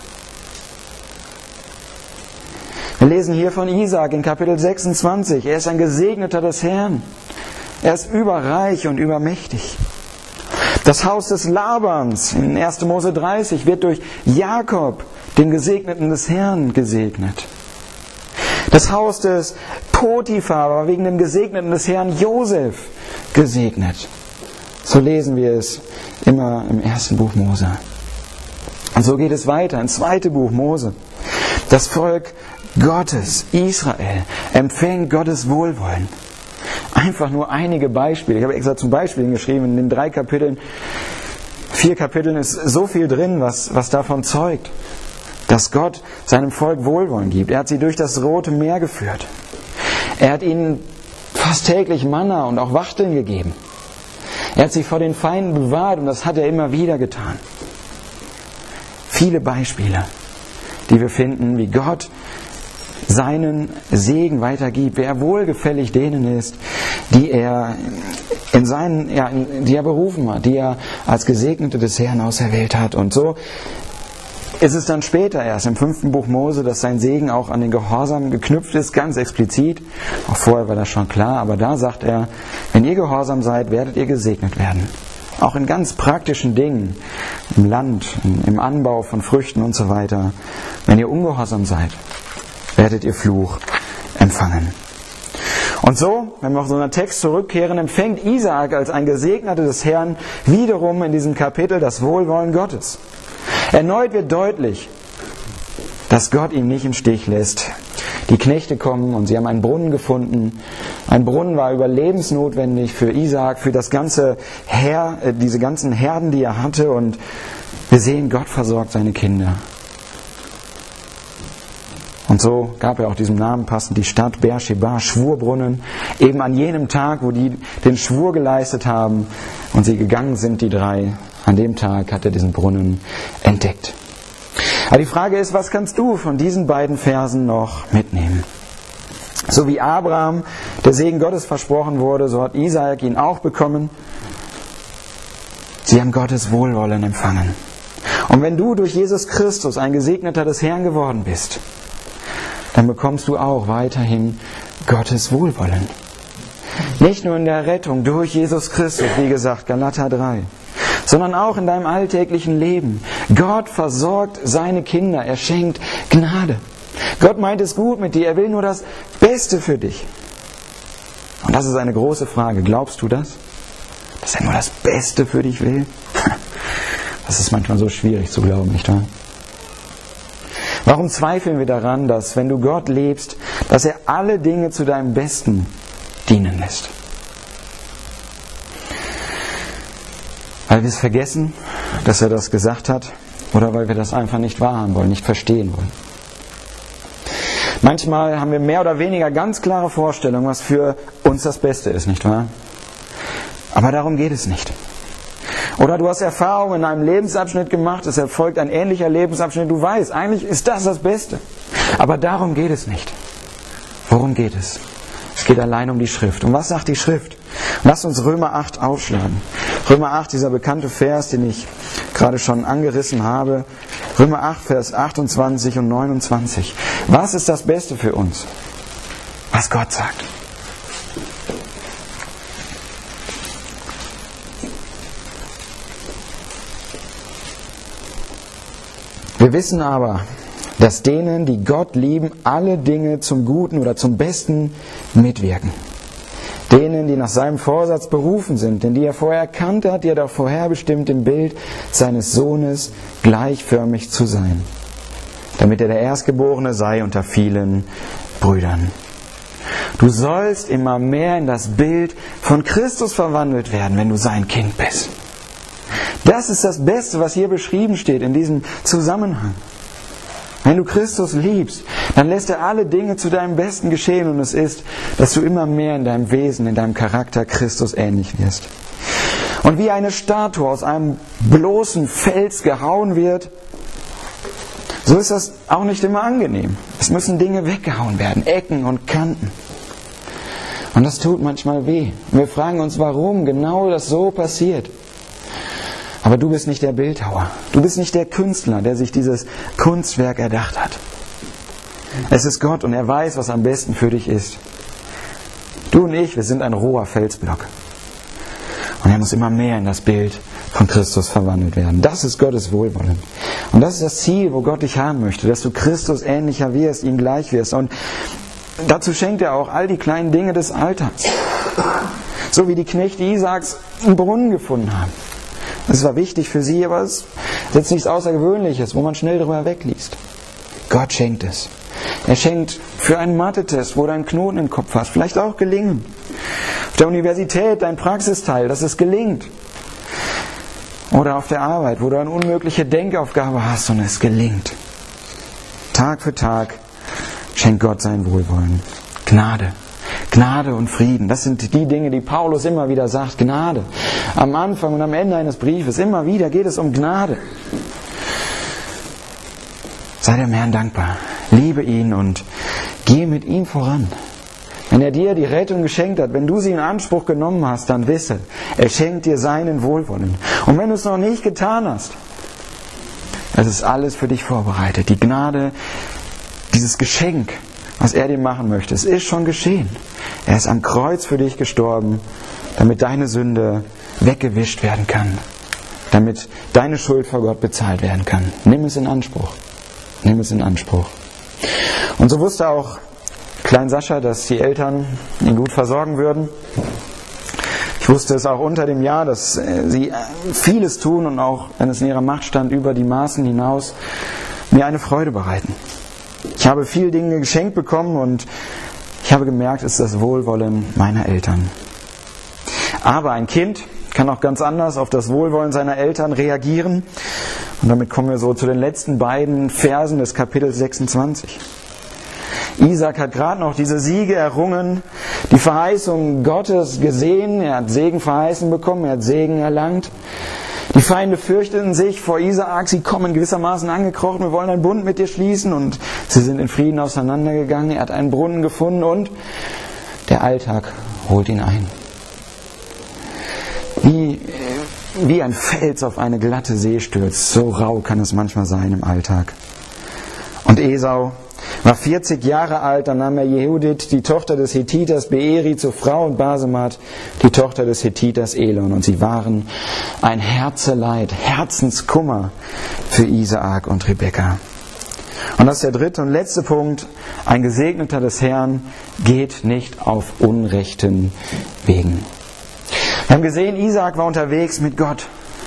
Wir lesen hier von Isaak in Kapitel 26, er ist ein Gesegneter des Herrn. Er ist überreich und übermächtig. Das Haus des Labans in 1. Mose 30 wird durch Jakob, den Gesegneten des Herrn, gesegnet. Das Haus des Potiphar war wegen dem Gesegneten des Herrn Josef gesegnet. So lesen wir es immer im 1. Buch Mose. Und so geht es weiter, ins 2. Buch Mose. Das Volk Gottes, Israel, empfängt Gottes Wohlwollen. Einfach nur einige Beispiele. Ich habe extra zum Beispiel geschrieben, in den 4 Kapiteln ist so viel drin, was davon zeugt, dass Gott seinem Volk Wohlwollen gibt. Er hat sie durch das Rote Meer geführt. Er hat ihnen fast täglich Manna und auch Wachteln gegeben. Er hat sie vor den Feinden bewahrt und das hat er immer wieder getan. Viele Beispiele, die wir finden, wie Gott seinen Segen weitergibt, wie er wohlgefällig denen ist, die er die er berufen hat, die er als Gesegnete des Herrn auserwählt hat. Und so ist es dann später erst im 5. Buch Mose, dass sein Segen auch an den Gehorsam geknüpft ist, ganz explizit. Auch vorher war das schon klar, aber da sagt er, wenn ihr gehorsam seid, werdet ihr gesegnet werden. Auch in ganz praktischen Dingen, im Land, im Anbau von Früchten und so weiter. Wenn ihr ungehorsam seid, werdet ihr Fluch empfangen. Und so, wenn wir auf so einen Text zurückkehren, empfängt Isaak als ein Gesegneter des Herrn wiederum in diesem Kapitel das Wohlwollen Gottes. Erneut wird deutlich, dass Gott ihn nicht im Stich lässt. Die Knechte kommen und sie haben einen Brunnen gefunden. Ein Brunnen war überlebensnotwendig für Isaak, für das ganze diese ganzen Herden, die er hatte. Und wir sehen, Gott versorgt seine Kinder. Und so gab er auch diesem Namen passend die Stadt Beersheba, Schwurbrunnen, eben an jenem Tag, wo die den Schwur geleistet haben und sie gegangen sind, die drei. An dem Tag hat er diesen Brunnen entdeckt. Aber die Frage ist, was kannst du von diesen beiden Versen noch mitnehmen? So wie Abraham der Segen Gottes versprochen wurde, so hat Isaak ihn auch bekommen. Sie haben Gottes Wohlwollen empfangen. Und wenn du durch Jesus Christus ein Gesegneter des Herrn geworden bist, dann bekommst du auch weiterhin Gottes Wohlwollen. Nicht nur in der Rettung durch Jesus Christus, wie gesagt, Galater 3, sondern auch in deinem alltäglichen Leben. Gott versorgt seine Kinder, er schenkt Gnade. Gott meint es gut mit dir, er will nur das Beste für dich. Und das ist eine große Frage. Glaubst du das? Dass er nur das Beste für dich will? Das ist manchmal so schwierig zu glauben, nicht wahr? Warum zweifeln wir daran, dass, wenn du Gott liebst, dass er alle Dinge zu deinem Besten dienen lässt? Weil wir es vergessen, dass er das gesagt hat, oder weil wir das einfach nicht wahrhaben wollen, nicht verstehen wollen. Manchmal haben wir mehr oder weniger ganz klare Vorstellungen, was für uns das Beste ist, nicht wahr? Aber darum geht es nicht. Oder du hast Erfahrungen in einem Lebensabschnitt gemacht, es erfolgt ein ähnlicher Lebensabschnitt, du weißt, eigentlich ist das das Beste. Aber darum geht es nicht. Worum geht es? Es geht allein um die Schrift. Und was sagt die Schrift? Lasst uns Römer 8 aufschlagen. Römer 8, dieser bekannte Vers, den ich gerade schon angerissen habe. Römer 8, Vers 28 und 29. Was ist das Beste für uns? Was Gott sagt. Wir wissen aber, dass denen, die Gott lieben, alle Dinge zum Guten oder zum Besten mitwirken. Denen, die nach seinem Vorsatz berufen sind, denn die er vorher erkannt hat, die er doch vorherbestimmt, im Bild seines Sohnes gleichförmig zu sein, damit er der Erstgeborene sei unter vielen Brüdern. Du sollst immer mehr in das Bild von Christus verwandelt werden, wenn du sein Kind bist. Das ist das Beste, was hier beschrieben steht in diesem Zusammenhang. Wenn du Christus liebst, dann lässt er alle Dinge zu deinem Besten geschehen und es ist, dass du immer mehr in deinem Wesen, in deinem Charakter Christus ähnlich wirst. Und wie eine Statue aus einem bloßen Fels gehauen wird, so ist das auch nicht immer angenehm. Es müssen Dinge weggehauen werden, Ecken und Kanten. Und das tut manchmal weh. Und wir fragen uns, warum genau das so passiert. Aber du bist nicht der Bildhauer. Du bist nicht der Künstler, der sich dieses Kunstwerk erdacht hat. Es ist Gott und er weiß, was am besten für dich ist. Du und ich, wir sind ein roher Felsblock. Und er muss immer mehr in das Bild von Christus verwandelt werden. Das ist Gottes Wohlwollen. Und das ist das Ziel, wo Gott dich haben möchte, dass du Christus ähnlicher wirst, ihm gleich wirst. Und dazu schenkt er auch all die kleinen Dinge des Alltags. So wie die Knechte Isaaks einen Brunnen gefunden haben. Das war wichtig für sie, aber es ist jetzt nichts Außergewöhnliches, wo man schnell drüber wegliest. Gott schenkt es. Er schenkt für einen Mathe-Test, wo du einen Knoten im Kopf hast, vielleicht auch gelingen. Auf der Universität dein Praxisteil, dass es gelingt. Oder auf der Arbeit, wo du eine unmögliche Denkaufgabe hast und es gelingt. Tag für Tag schenkt Gott sein Wohlwollen. Gnade. Gnade und Frieden. Das sind die Dinge, die Paulus immer wieder sagt. Gnade. Am Anfang und am Ende eines Briefes. Immer wieder geht es um Gnade. Sei dem Herrn dankbar. Liebe ihn und geh mit ihm voran. Wenn er dir die Rettung geschenkt hat, wenn du sie in Anspruch genommen hast, dann wisse, er schenkt dir seinen Wohlwollen. Und wenn du es noch nicht getan hast, es ist alles für dich vorbereitet. Die Gnade, dieses Geschenk, was er dir machen möchte, es ist schon geschehen. Er ist am Kreuz für dich gestorben, damit deine Sünde weggewischt werden kann, damit deine Schuld vor Gott bezahlt werden kann. Nimm es in Anspruch. Nimm es in Anspruch. Und so wusste auch Klein Sascha, dass die Eltern ihn gut versorgen würden. Ich wusste es auch unter dem Jahr, dass sie vieles tun und auch, wenn es in ihrer Macht stand, über die Maßen hinaus mir eine Freude bereiten. Ich habe viele Dinge geschenkt bekommen und ich habe gemerkt, es ist das Wohlwollen meiner Eltern. Aber ein Kind kann auch ganz anders auf das Wohlwollen seiner Eltern reagieren. Und damit kommen wir so zu den letzten beiden Versen des Kapitels 26. Isaac hat gerade noch diese Siege errungen, die Verheißung Gottes gesehen, er hat Segen verheißen bekommen, er hat Segen erlangt. Die Feinde fürchteten sich vor Isaak, sie kommen gewissermaßen angekrochen, wir wollen einen Bund mit dir schließen, und sie sind in Frieden auseinandergegangen, er hat einen Brunnen gefunden und der Alltag holt ihn ein. Wie ein Fels auf eine glatte See stürzt, so rau kann es manchmal sein im Alltag. Und Esau war 40 Jahre alt, dann nahm er Jehudit, die Tochter des Hethiters Beeri, zur Frau, und Basemat, die Tochter des Hethiters Elon. Und sie waren ein Herzeleid, Herzenskummer für Isaak und Rebekka. Und das ist der dritte und letzte Punkt. Ein Gesegneter des Herrn geht nicht auf unrechten Wegen. Wir haben gesehen, Isaak war unterwegs mit Gott.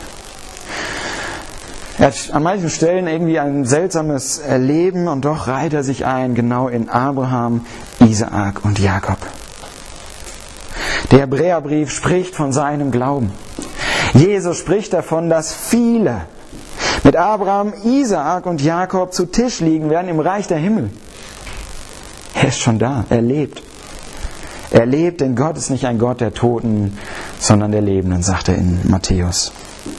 Er hat an manchen Stellen irgendwie ein seltsames Leben und doch reiht er sich ein, genau in Abraham, Isaak und Jakob. Der Hebräerbrief spricht von seinem Glauben. Jesus spricht davon, dass viele mit Abraham, Isaak und Jakob zu Tisch liegen werden im Reich der Himmel. Er ist schon da, er lebt. Er lebt, denn Gott ist nicht ein Gott der Toten, sondern der Lebenden, sagt er in Matthäus.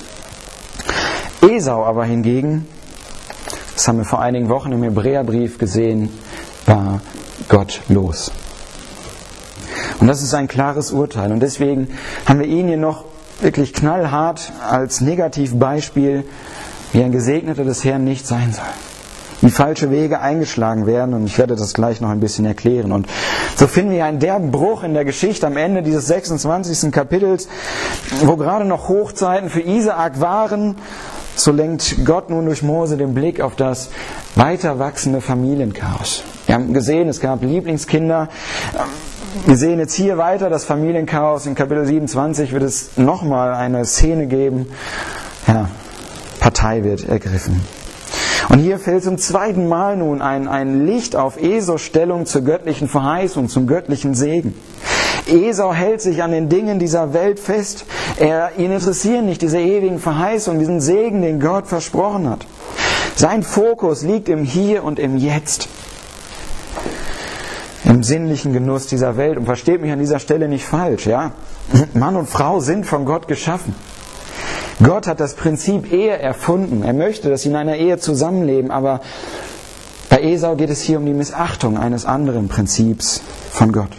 Esau aber hingegen, das haben wir vor einigen Wochen im Hebräerbrief gesehen, war gottlos. Und das ist ein klares Urteil. Und deswegen haben wir ihn hier noch wirklich knallhart als Negativbeispiel, wie ein Gesegneter des Herrn nicht sein soll. Wie falsche Wege eingeschlagen werden, und ich werde das gleich noch ein bisschen erklären. Und so finden wir einen derben Bruch in der Geschichte am Ende dieses 26. Kapitels, wo gerade noch Hochzeiten für Isaak waren. So lenkt Gott nun durch Mose den Blick auf das weiter wachsende Familienchaos. Wir haben gesehen, es gab Lieblingskinder. Wir sehen jetzt hier weiter das Familienchaos. In Kapitel 27 wird es nochmal eine Szene geben. Ja, Partei wird ergriffen. Und hier fällt zum zweiten Mal nun ein Licht auf Esaus Stellung zur göttlichen Verheißung, zum göttlichen Segen. Esau hält sich an den Dingen dieser Welt fest. Ihn interessieren nicht diese ewigen Verheißungen, diesen Segen, den Gott versprochen hat. Sein Fokus liegt im Hier und im Jetzt. Im sinnlichen Genuss dieser Welt. Und versteht mich an dieser Stelle nicht falsch, ja? Mann und Frau sind von Gott geschaffen. Gott hat das Prinzip Ehe erfunden. Er möchte, dass sie in einer Ehe zusammenleben. Aber bei Esau geht es hier um die Missachtung eines anderen Prinzips von Gott.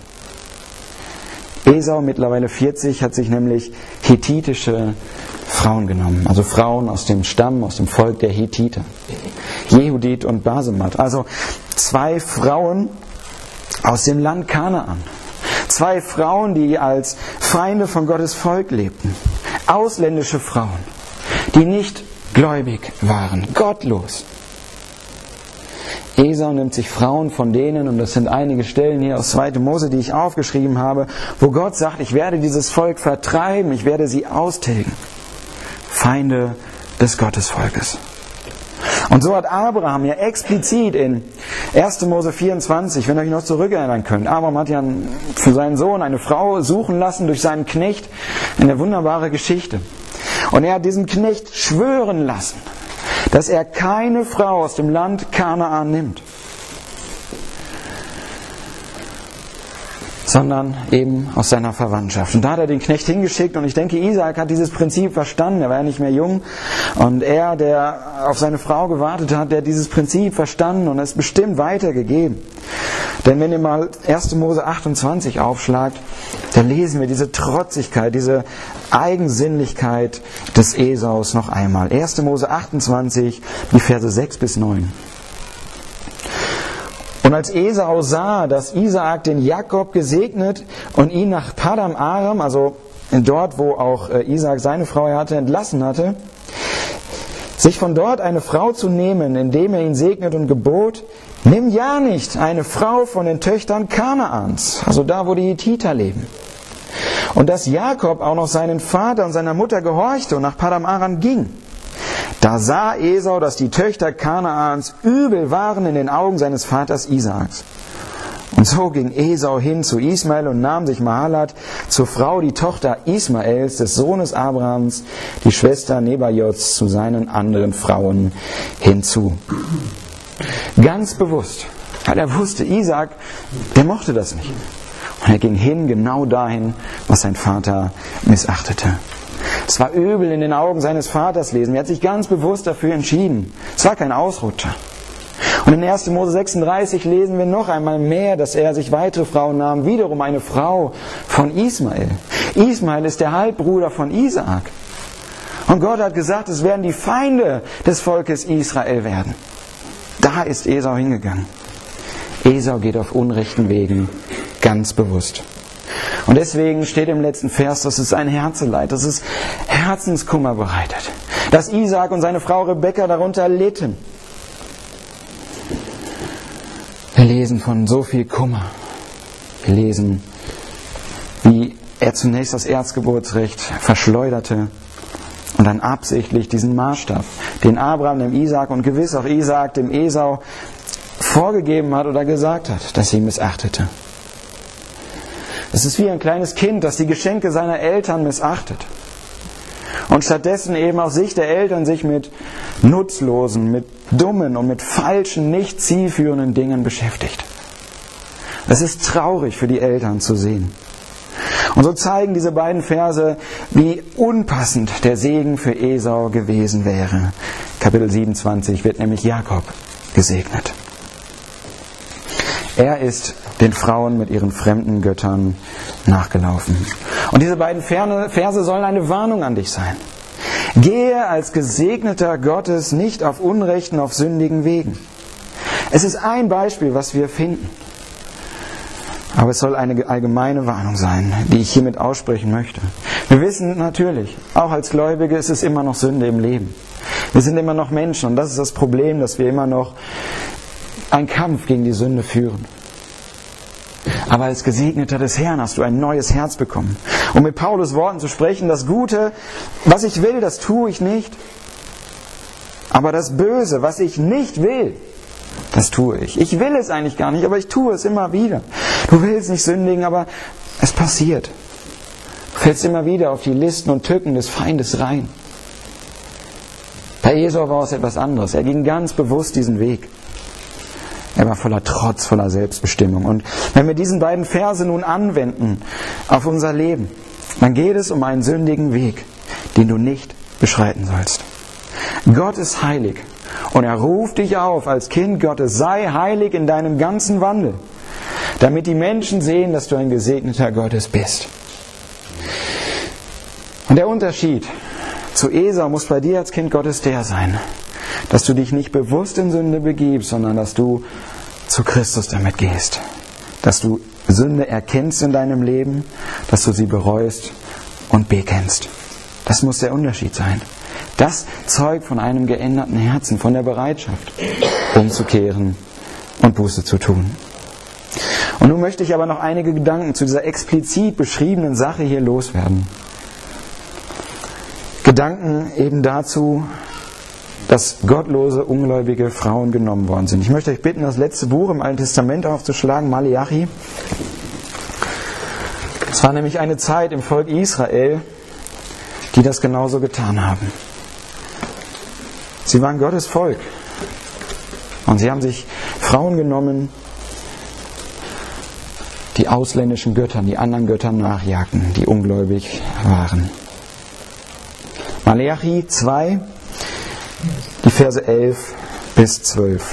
Esau, mittlerweile 40, hat sich nämlich hethitische Frauen genommen. Also Frauen aus dem Stamm, aus dem Volk der Hethiter. Jehudit und Basemat. Also 2 Frauen aus dem Land Kanaan. 2 Frauen, die als Feinde von Gottes Volk lebten. Ausländische Frauen, die nicht gläubig waren, gottlos. Esau nimmt sich Frauen von denen, und das sind einige Stellen hier aus 2. Mose, die ich aufgeschrieben habe, wo Gott sagt, ich werde dieses Volk vertreiben, ich werde sie austilgen. Feinde des Gottesvolkes. Und so hat Abraham ja explizit in 1. Mose 24, wenn ihr euch noch zurückerinnern könnt, Abraham hat ja für seinen Sohn eine Frau suchen lassen durch seinen Knecht, eine wunderbare Geschichte. Und er hat diesen Knecht schwören lassen, dass er keine Frau aus dem Land Kanaan nimmt. sondern eben aus seiner Verwandtschaft. Und da hat er den Knecht hingeschickt und ich denke, Isaak hat dieses Prinzip verstanden. Er war ja nicht mehr jung und er, der auf seine Frau gewartet hat, der hat dieses Prinzip verstanden und es bestimmt weitergegeben. Denn wenn ihr mal 1. Mose 28 aufschlagt, da lesen wir diese Trotzigkeit, diese Eigensinnlichkeit des Esaus noch einmal. 1. Mose 28, die Verse 6 bis 9. Und als Esau sah, dass Isaak den Jakob gesegnet und ihn nach Padam Aram, also dort, wo auch Isaak seine Frau hatte, entlassen hatte, sich von dort eine Frau zu nehmen, indem er ihn segnet und gebot, nimm ja nicht eine Frau von den Töchtern Kanaans, also da, wo die Hethiter leben. Und dass Jakob auch noch seinen Vater und seiner Mutter gehorchte und nach Padam Aram ging. Da sah Esau, dass die Töchter Kanaans übel waren in den Augen seines Vaters Isaaks. Und so ging Esau hin zu Ismael und nahm sich Mahalat zur Frau, die Tochter Ismaels, des Sohnes Abrahams, die Schwester Nebajots, zu seinen anderen Frauen hinzu. Ganz bewusst, weil er wusste, Isaak, der mochte das nicht. Und er ging hin, genau dahin, was sein Vater missachtete. Es war übel in den Augen seines Vaters lesen. Er hat sich ganz bewusst dafür entschieden. Es war kein Ausrutscher. Und in 1. Mose 36 lesen wir noch einmal mehr, dass er sich weitere Frauen nahm. Wiederum eine Frau von Ismael. Ismael ist der Halbbruder von Isaak. Und Gott hat gesagt, es werden die Feinde des Volkes Israel werden. Da ist Esau hingegangen. Esau geht auf unrechten Wegen, ganz bewusst. Und deswegen steht im letzten Vers, dass es ein Herzeleid, dass es Herzenskummer bereitet. Dass Isaak und seine Frau Rebekka darunter litten. Wir lesen von so viel Kummer. Wir lesen, wie er zunächst das Erstgeburtsrecht verschleuderte und dann absichtlich diesen Maßstab, den Abraham dem Isaak und gewiss auch Isaak dem Esau vorgegeben hat oder gesagt hat, dass sie missachtete. Es ist wie ein kleines Kind, das die Geschenke seiner Eltern missachtet und stattdessen eben aus Sicht der Eltern sich mit nutzlosen, mit dummen und mit falschen, nicht zielführenden Dingen beschäftigt. Es ist traurig für die Eltern zu sehen. Und so zeigen diese beiden Verse, wie unpassend der Segen für Esau gewesen wäre. Kapitel 27 wird nämlich Jakob gesegnet. Er ist den Frauen mit ihren fremden Göttern nachgelaufen. Und diese beiden Verse sollen eine Warnung an dich sein. Gehe als Gesegneter Gottes nicht auf unrechten, auf sündigen Wegen. Es ist ein Beispiel, was wir finden. Aber es soll eine allgemeine Warnung sein, die ich hiermit aussprechen möchte. Wir wissen natürlich, auch als Gläubige ist es immer noch Sünde im Leben. Wir sind immer noch Menschen und das ist das Problem, dass wir immer noch einen Kampf gegen die Sünde führen. Aber als Gesegneter des Herrn hast du ein neues Herz bekommen. Um mit Paulus Worten zu sprechen, das Gute, was ich will, das tue ich nicht. Aber das Böse, was ich nicht will, das tue ich. Ich will es eigentlich gar nicht, aber ich tue es immer wieder. Du willst nicht sündigen, aber es passiert. Du fällst immer wieder auf die Listen und Tücken des Feindes rein. Bei Esau war es etwas anderes. Er ging ganz bewusst diesen Weg. Er war voller Trotz, voller Selbstbestimmung. Und wenn wir diesen beiden Verse nun anwenden auf unser Leben, dann geht es um einen sündigen Weg, den du nicht beschreiten sollst. Gott ist heilig und er ruft dich auf als Kind Gottes, sei heilig in deinem ganzen Wandel, damit die Menschen sehen, dass du ein gesegneter Gottes bist. Und der Unterschied zu Esau muss bei dir als Kind Gottes der sein, dass du dich nicht bewusst in Sünde begibst, sondern dass du zu Christus damit gehst. Dass du Sünde erkennst in deinem Leben, dass du sie bereust und bekennst. Das muss der Unterschied sein. Das zeugt von einem geänderten Herzen, von der Bereitschaft, umzukehren und Buße zu tun. Und nun möchte ich aber noch einige Gedanken zu dieser explizit beschriebenen Sache hier loswerden. Gedanken eben dazu, dass gottlose, ungläubige Frauen genommen worden sind. Ich möchte euch bitten, das letzte Buch im Alten Testament aufzuschlagen, Maleachi. Es war nämlich eine Zeit im Volk Israel, die das genauso getan haben. Sie waren Gottes Volk. Und sie haben sich Frauen genommen, die ausländischen Göttern, die anderen Göttern nachjagten, die ungläubig waren. Maleachi 2, die Verse 11 bis 12.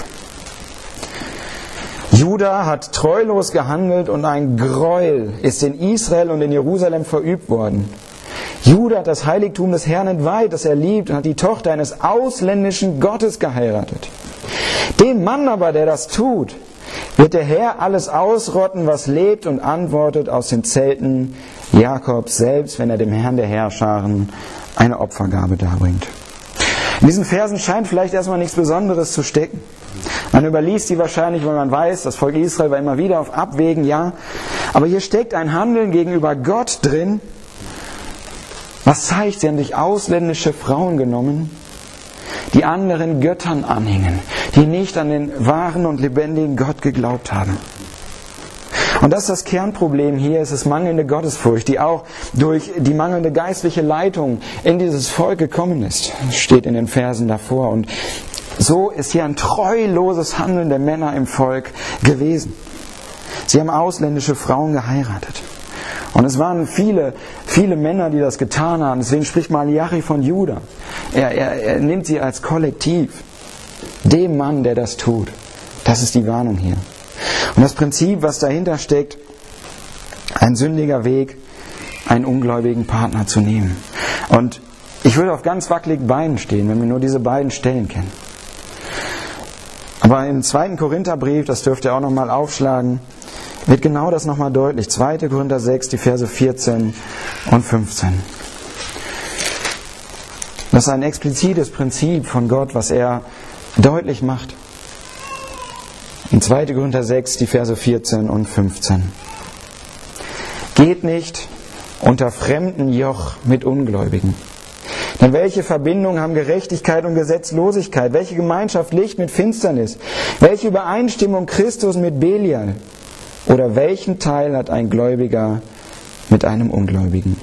Juda hat treulos gehandelt und ein Gräuel ist in Israel und in Jerusalem verübt worden. Juda hat das Heiligtum des Herrn entweiht, das er liebt, und hat die Tochter eines ausländischen Gottes geheiratet. Dem Mann aber, der das tut, wird der Herr alles ausrotten, was lebt, und antwortet aus den Zelten Jakobs selbst, wenn er dem Herrn der Heerscharen eine Opfergabe darbringt. In diesen Versen scheint vielleicht erstmal nichts Besonderes zu stecken. Man überliest sie wahrscheinlich, weil man weiß, das Volk Israel war immer wieder auf Abwägen, ja. Aber hier steckt ein Handeln gegenüber Gott drin. Was zeigt, sie haben sich ausländische Frauen genommen, die anderen Göttern anhingen, die nicht an den wahren und lebendigen Gott geglaubt haben. Und das ist das Kernproblem hier, ist es mangelnde Gottesfurcht, die auch durch die mangelnde geistliche Leitung in dieses Volk gekommen ist. Das steht in den Versen davor. Und so ist hier ein treuloses Handeln der Männer im Volk gewesen. Sie haben ausländische Frauen geheiratet. Und es waren viele Männer, die das getan haben. Deswegen spricht Maleachi von Juda. Er nimmt sie als Kollektiv. Dem Mann, der das tut. Das ist die Warnung hier. Und das Prinzip, was dahinter steckt, ein sündiger Weg, einen ungläubigen Partner zu nehmen. Und ich würde auf ganz wackeligen Beinen stehen, wenn wir nur diese beiden Stellen kennen. Aber im 2. Korintherbrief, das dürft ihr auch nochmal aufschlagen, wird genau das nochmal deutlich. 2. Korinther 6, die Verse 14 und 15. Das ist ein explizites Prinzip von Gott, was er deutlich macht. In 2. Korinther 6, die Verse 14 und 15. Geht nicht unter fremden Joch mit Ungläubigen. Denn welche Verbindung haben Gerechtigkeit und Gesetzlosigkeit? Welche Gemeinschaft Licht mit Finsternis? Welche Übereinstimmung Christus mit Belial? Oder welchen Teil hat ein Gläubiger mit einem Ungläubigen?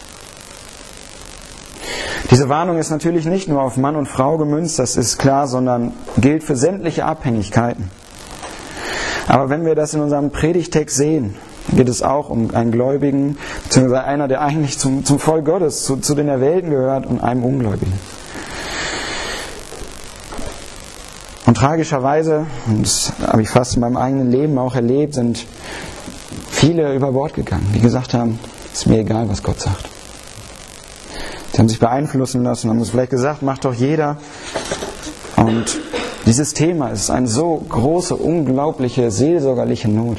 Diese Warnung ist natürlich nicht nur auf Mann und Frau gemünzt, das ist klar, sondern gilt für sämtliche Abhängigkeiten. Aber wenn wir das in unserem Predigtext sehen, geht es auch um einen Gläubigen, beziehungsweise einer, der eigentlich zum Volk Gottes, zu den Erwählten gehört, und einem Ungläubigen. Und tragischerweise, und das habe ich fast in meinem eigenen Leben auch erlebt, sind viele über Bord gegangen, die gesagt haben, ist mir egal, was Gott sagt. Sie haben sich beeinflussen lassen, haben uns vielleicht gesagt, macht doch jeder. Und dieses Thema ist eine so große, unglaubliche, seelsorgerliche Not.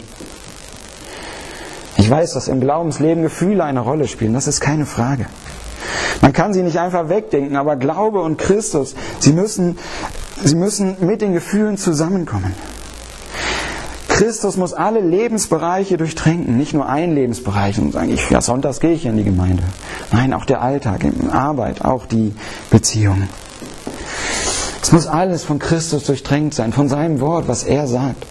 Ich weiß, dass im Glaubensleben Gefühle eine Rolle spielen, das ist keine Frage. Man kann sie nicht einfach wegdenken, aber Glaube und Christus, sie müssen mit den Gefühlen zusammenkommen. Christus muss alle Lebensbereiche durchtränken, nicht nur einen Lebensbereich und sagen, ja, sonntags gehe ich in die Gemeinde. Nein, auch der Alltag, die Arbeit, auch die Beziehungen. Es muss alles von Christus durchtränkt sein, von seinem Wort, was er sagt.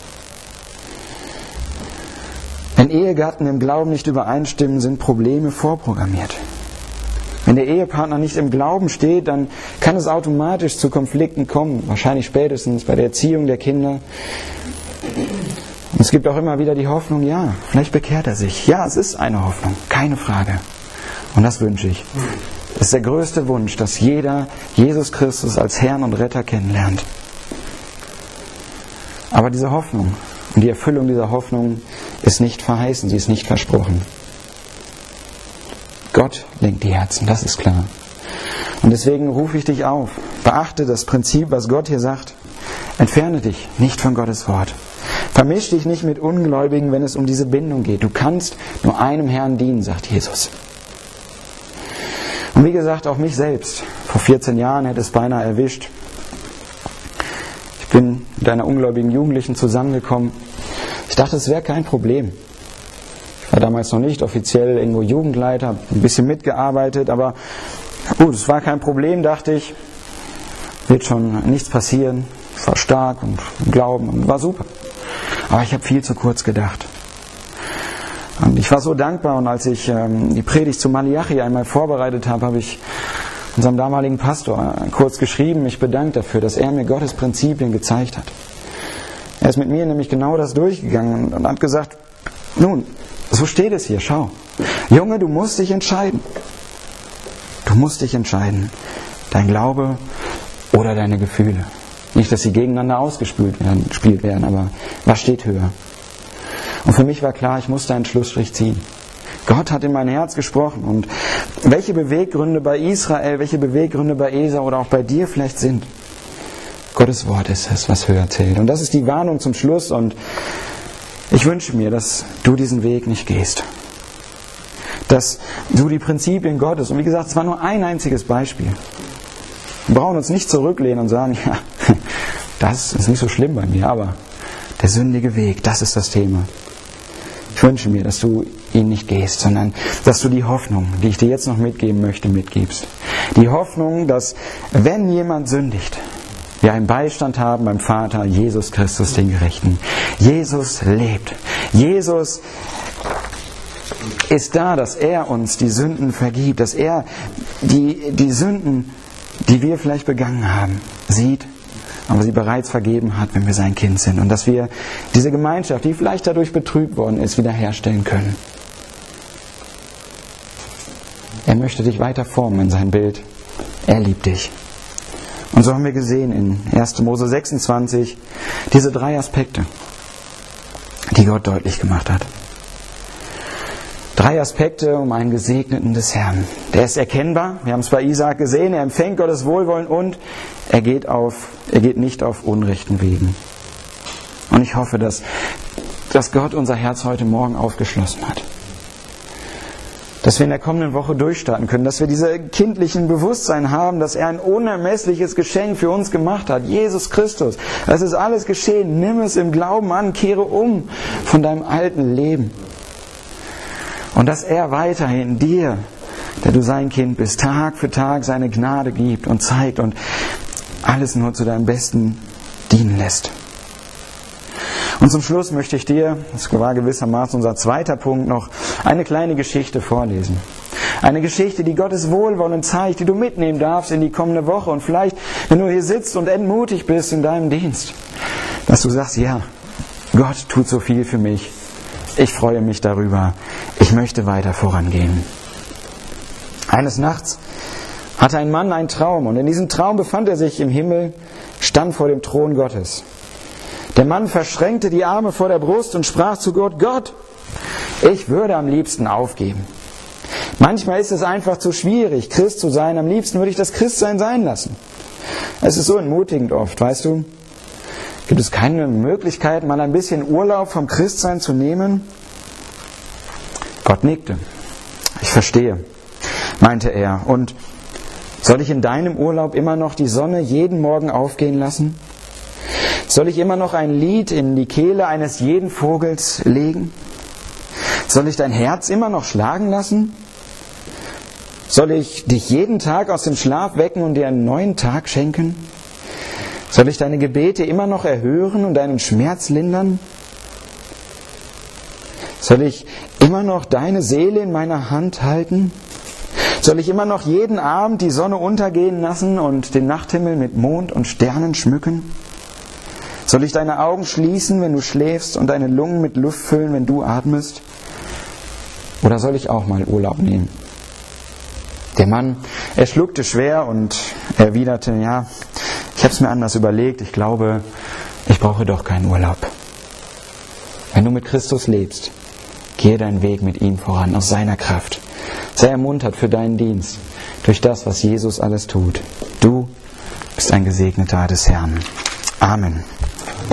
Wenn Ehegatten im Glauben nicht übereinstimmen, sind Probleme vorprogrammiert. Wenn der Ehepartner nicht im Glauben steht, dann kann es automatisch zu Konflikten kommen, wahrscheinlich spätestens bei der Erziehung der Kinder. Und es gibt auch immer wieder die Hoffnung, ja, vielleicht bekehrt er sich. Ja, es ist eine Hoffnung, keine Frage. Und das wünsche ich. Das ist der größte Wunsch, dass jeder Jesus Christus als Herrn und Retter kennenlernt. Aber diese Hoffnung und die Erfüllung dieser Hoffnung ist nicht verheißen, sie ist nicht versprochen. Gott lenkt die Herzen, das ist klar. Und deswegen rufe ich dich auf, beachte das Prinzip, was Gott hier sagt. Entferne dich nicht von Gottes Wort. Vermisch dich nicht mit Ungläubigen, wenn es um diese Bindung geht. Du kannst nur einem Herrn dienen, sagt Jesus. Und wie gesagt, auch mich selbst. Vor 14 Jahren hätte es beinahe erwischt. Ich bin mit einer ungläubigen Jugendlichen zusammengekommen. Ich dachte, es wäre kein Problem. Ich war damals noch nicht offiziell irgendwo Jugendleiter, habe ein bisschen mitgearbeitet, aber gut, es war kein Problem, dachte ich. Wird schon nichts passieren. Ich war stark und im Glauben und war super. Aber ich habe viel zu kurz gedacht. Und ich war so dankbar, und als ich die Predigt zu Maleachi einmal vorbereitet habe, habe ich unserem damaligen Pastor kurz geschrieben, mich bedankt dafür, dass er mir Gottes Prinzipien gezeigt hat. Er ist mit mir nämlich genau das durchgegangen und hat gesagt, Nun, so steht es hier, schau. Junge, du musst dich entscheiden. Du musst dich entscheiden. Dein Glaube oder deine Gefühle. Nicht, dass sie gegeneinander ausgespielt werden, aber was steht höher? Und für mich war klar, ich musste einen Schlussstrich ziehen. Gott hat in mein Herz gesprochen. Und welche Beweggründe bei Israel, welche Beweggründe bei Esau oder auch bei dir vielleicht sind, Gottes Wort ist es, was höher zählt. Und das ist die Warnung zum Schluss. Und ich wünsche mir, dass du diesen Weg nicht gehst. Dass du die Prinzipien Gottes, und wie gesagt, es war nur ein einziges Beispiel. Wir brauchen uns nicht zurücklehnen und sagen, ja, das ist nicht so schlimm bei mir, aber der sündige Weg, das ist das Thema. Ich wünsche mir, dass du ihn nicht gehst, sondern dass du die Hoffnung, die ich dir jetzt noch mitgeben möchte, mitgibst. Die Hoffnung, dass wenn jemand sündigt, wir einen Beistand haben beim Vater, Jesus Christus, den Gerechten. Jesus lebt. Jesus ist da, dass er uns die Sünden vergibt, dass er die Sünden, die wir vielleicht begangen haben, sieht, aber sie bereits vergeben hat, wenn wir sein Kind sind. Und dass wir diese Gemeinschaft, die vielleicht dadurch betrübt worden ist, wiederherstellen können. Er möchte dich weiter formen in sein Bild. Er liebt dich. Und so haben wir gesehen in 1. Mose 26 diese 3 Aspekte, die Gott deutlich gemacht hat. 3 Aspekte um einen Gesegneten des Herrn. Der ist erkennbar, wir haben es bei Isaak gesehen, er empfängt Gottes Wohlwollen und er geht nicht auf unrechten Wegen. Und ich hoffe, dass Gott unser Herz heute Morgen aufgeschlossen hat. Dass wir in der kommenden Woche durchstarten können, dass wir diese kindlichen Bewusstsein haben, dass er ein unermessliches Geschenk für uns gemacht hat. Jesus Christus, es ist alles geschehen. Nimm es im Glauben an, kehre um von deinem alten Leben. Und dass er weiterhin dir, der du sein Kind bist, Tag für Tag seine Gnade gibt und zeigt und alles nur zu deinem Besten dienen lässt. Und zum Schluss möchte ich dir, das war gewissermaßen unser zweiter Punkt, noch eine kleine Geschichte vorlesen. Eine Geschichte, die Gottes Wohlwollen zeigt, die du mitnehmen darfst in die kommende Woche. Und vielleicht, wenn du hier sitzt und entmutigt bist in deinem Dienst, dass du sagst, ja, Gott tut so viel für mich. Ich freue mich darüber. Ich möchte weiter vorangehen. Eines Nachts hatte ein Mann einen Traum und in diesem Traum befand er sich im Himmel, stand vor dem Thron Gottes. Der Mann verschränkte die Arme vor der Brust und sprach zu Gott, Gott, ich würde am liebsten aufgeben. Manchmal ist es einfach zu schwierig, Christ zu sein. Am liebsten würde ich das Christsein sein lassen. Es ist so entmutigend oft, weißt du. Gibt es keine Möglichkeit, mal ein bisschen Urlaub vom Christsein zu nehmen? Gott nickte. Ich verstehe, meinte er. Und soll ich in deinem Urlaub immer noch die Sonne jeden Morgen aufgehen lassen? Soll ich immer noch ein Lied in die Kehle eines jeden Vogels legen? Soll ich dein Herz immer noch schlagen lassen? Soll ich dich jeden Tag aus dem Schlaf wecken und dir einen neuen Tag schenken? Soll ich deine Gebete immer noch erhören und deinen Schmerz lindern? Soll ich immer noch deine Seele in meiner Hand halten? Soll ich immer noch jeden Abend die Sonne untergehen lassen und den Nachthimmel mit Mond und Sternen schmücken? Soll ich deine Augen schließen, wenn du schläfst, und deine Lungen mit Luft füllen, wenn du atmest? Oder soll ich auch mal Urlaub nehmen? Der Mann, er schluckte schwer und erwiderte, ja, ich habe es mir anders überlegt, ich glaube, ich brauche doch keinen Urlaub. Wenn du mit Christus lebst, gehe deinen Weg mit ihm voran, aus seiner Kraft. Sei ermuntert für deinen Dienst, durch das, was Jesus alles tut. Du bist ein Gesegneter des Herrn. Amen.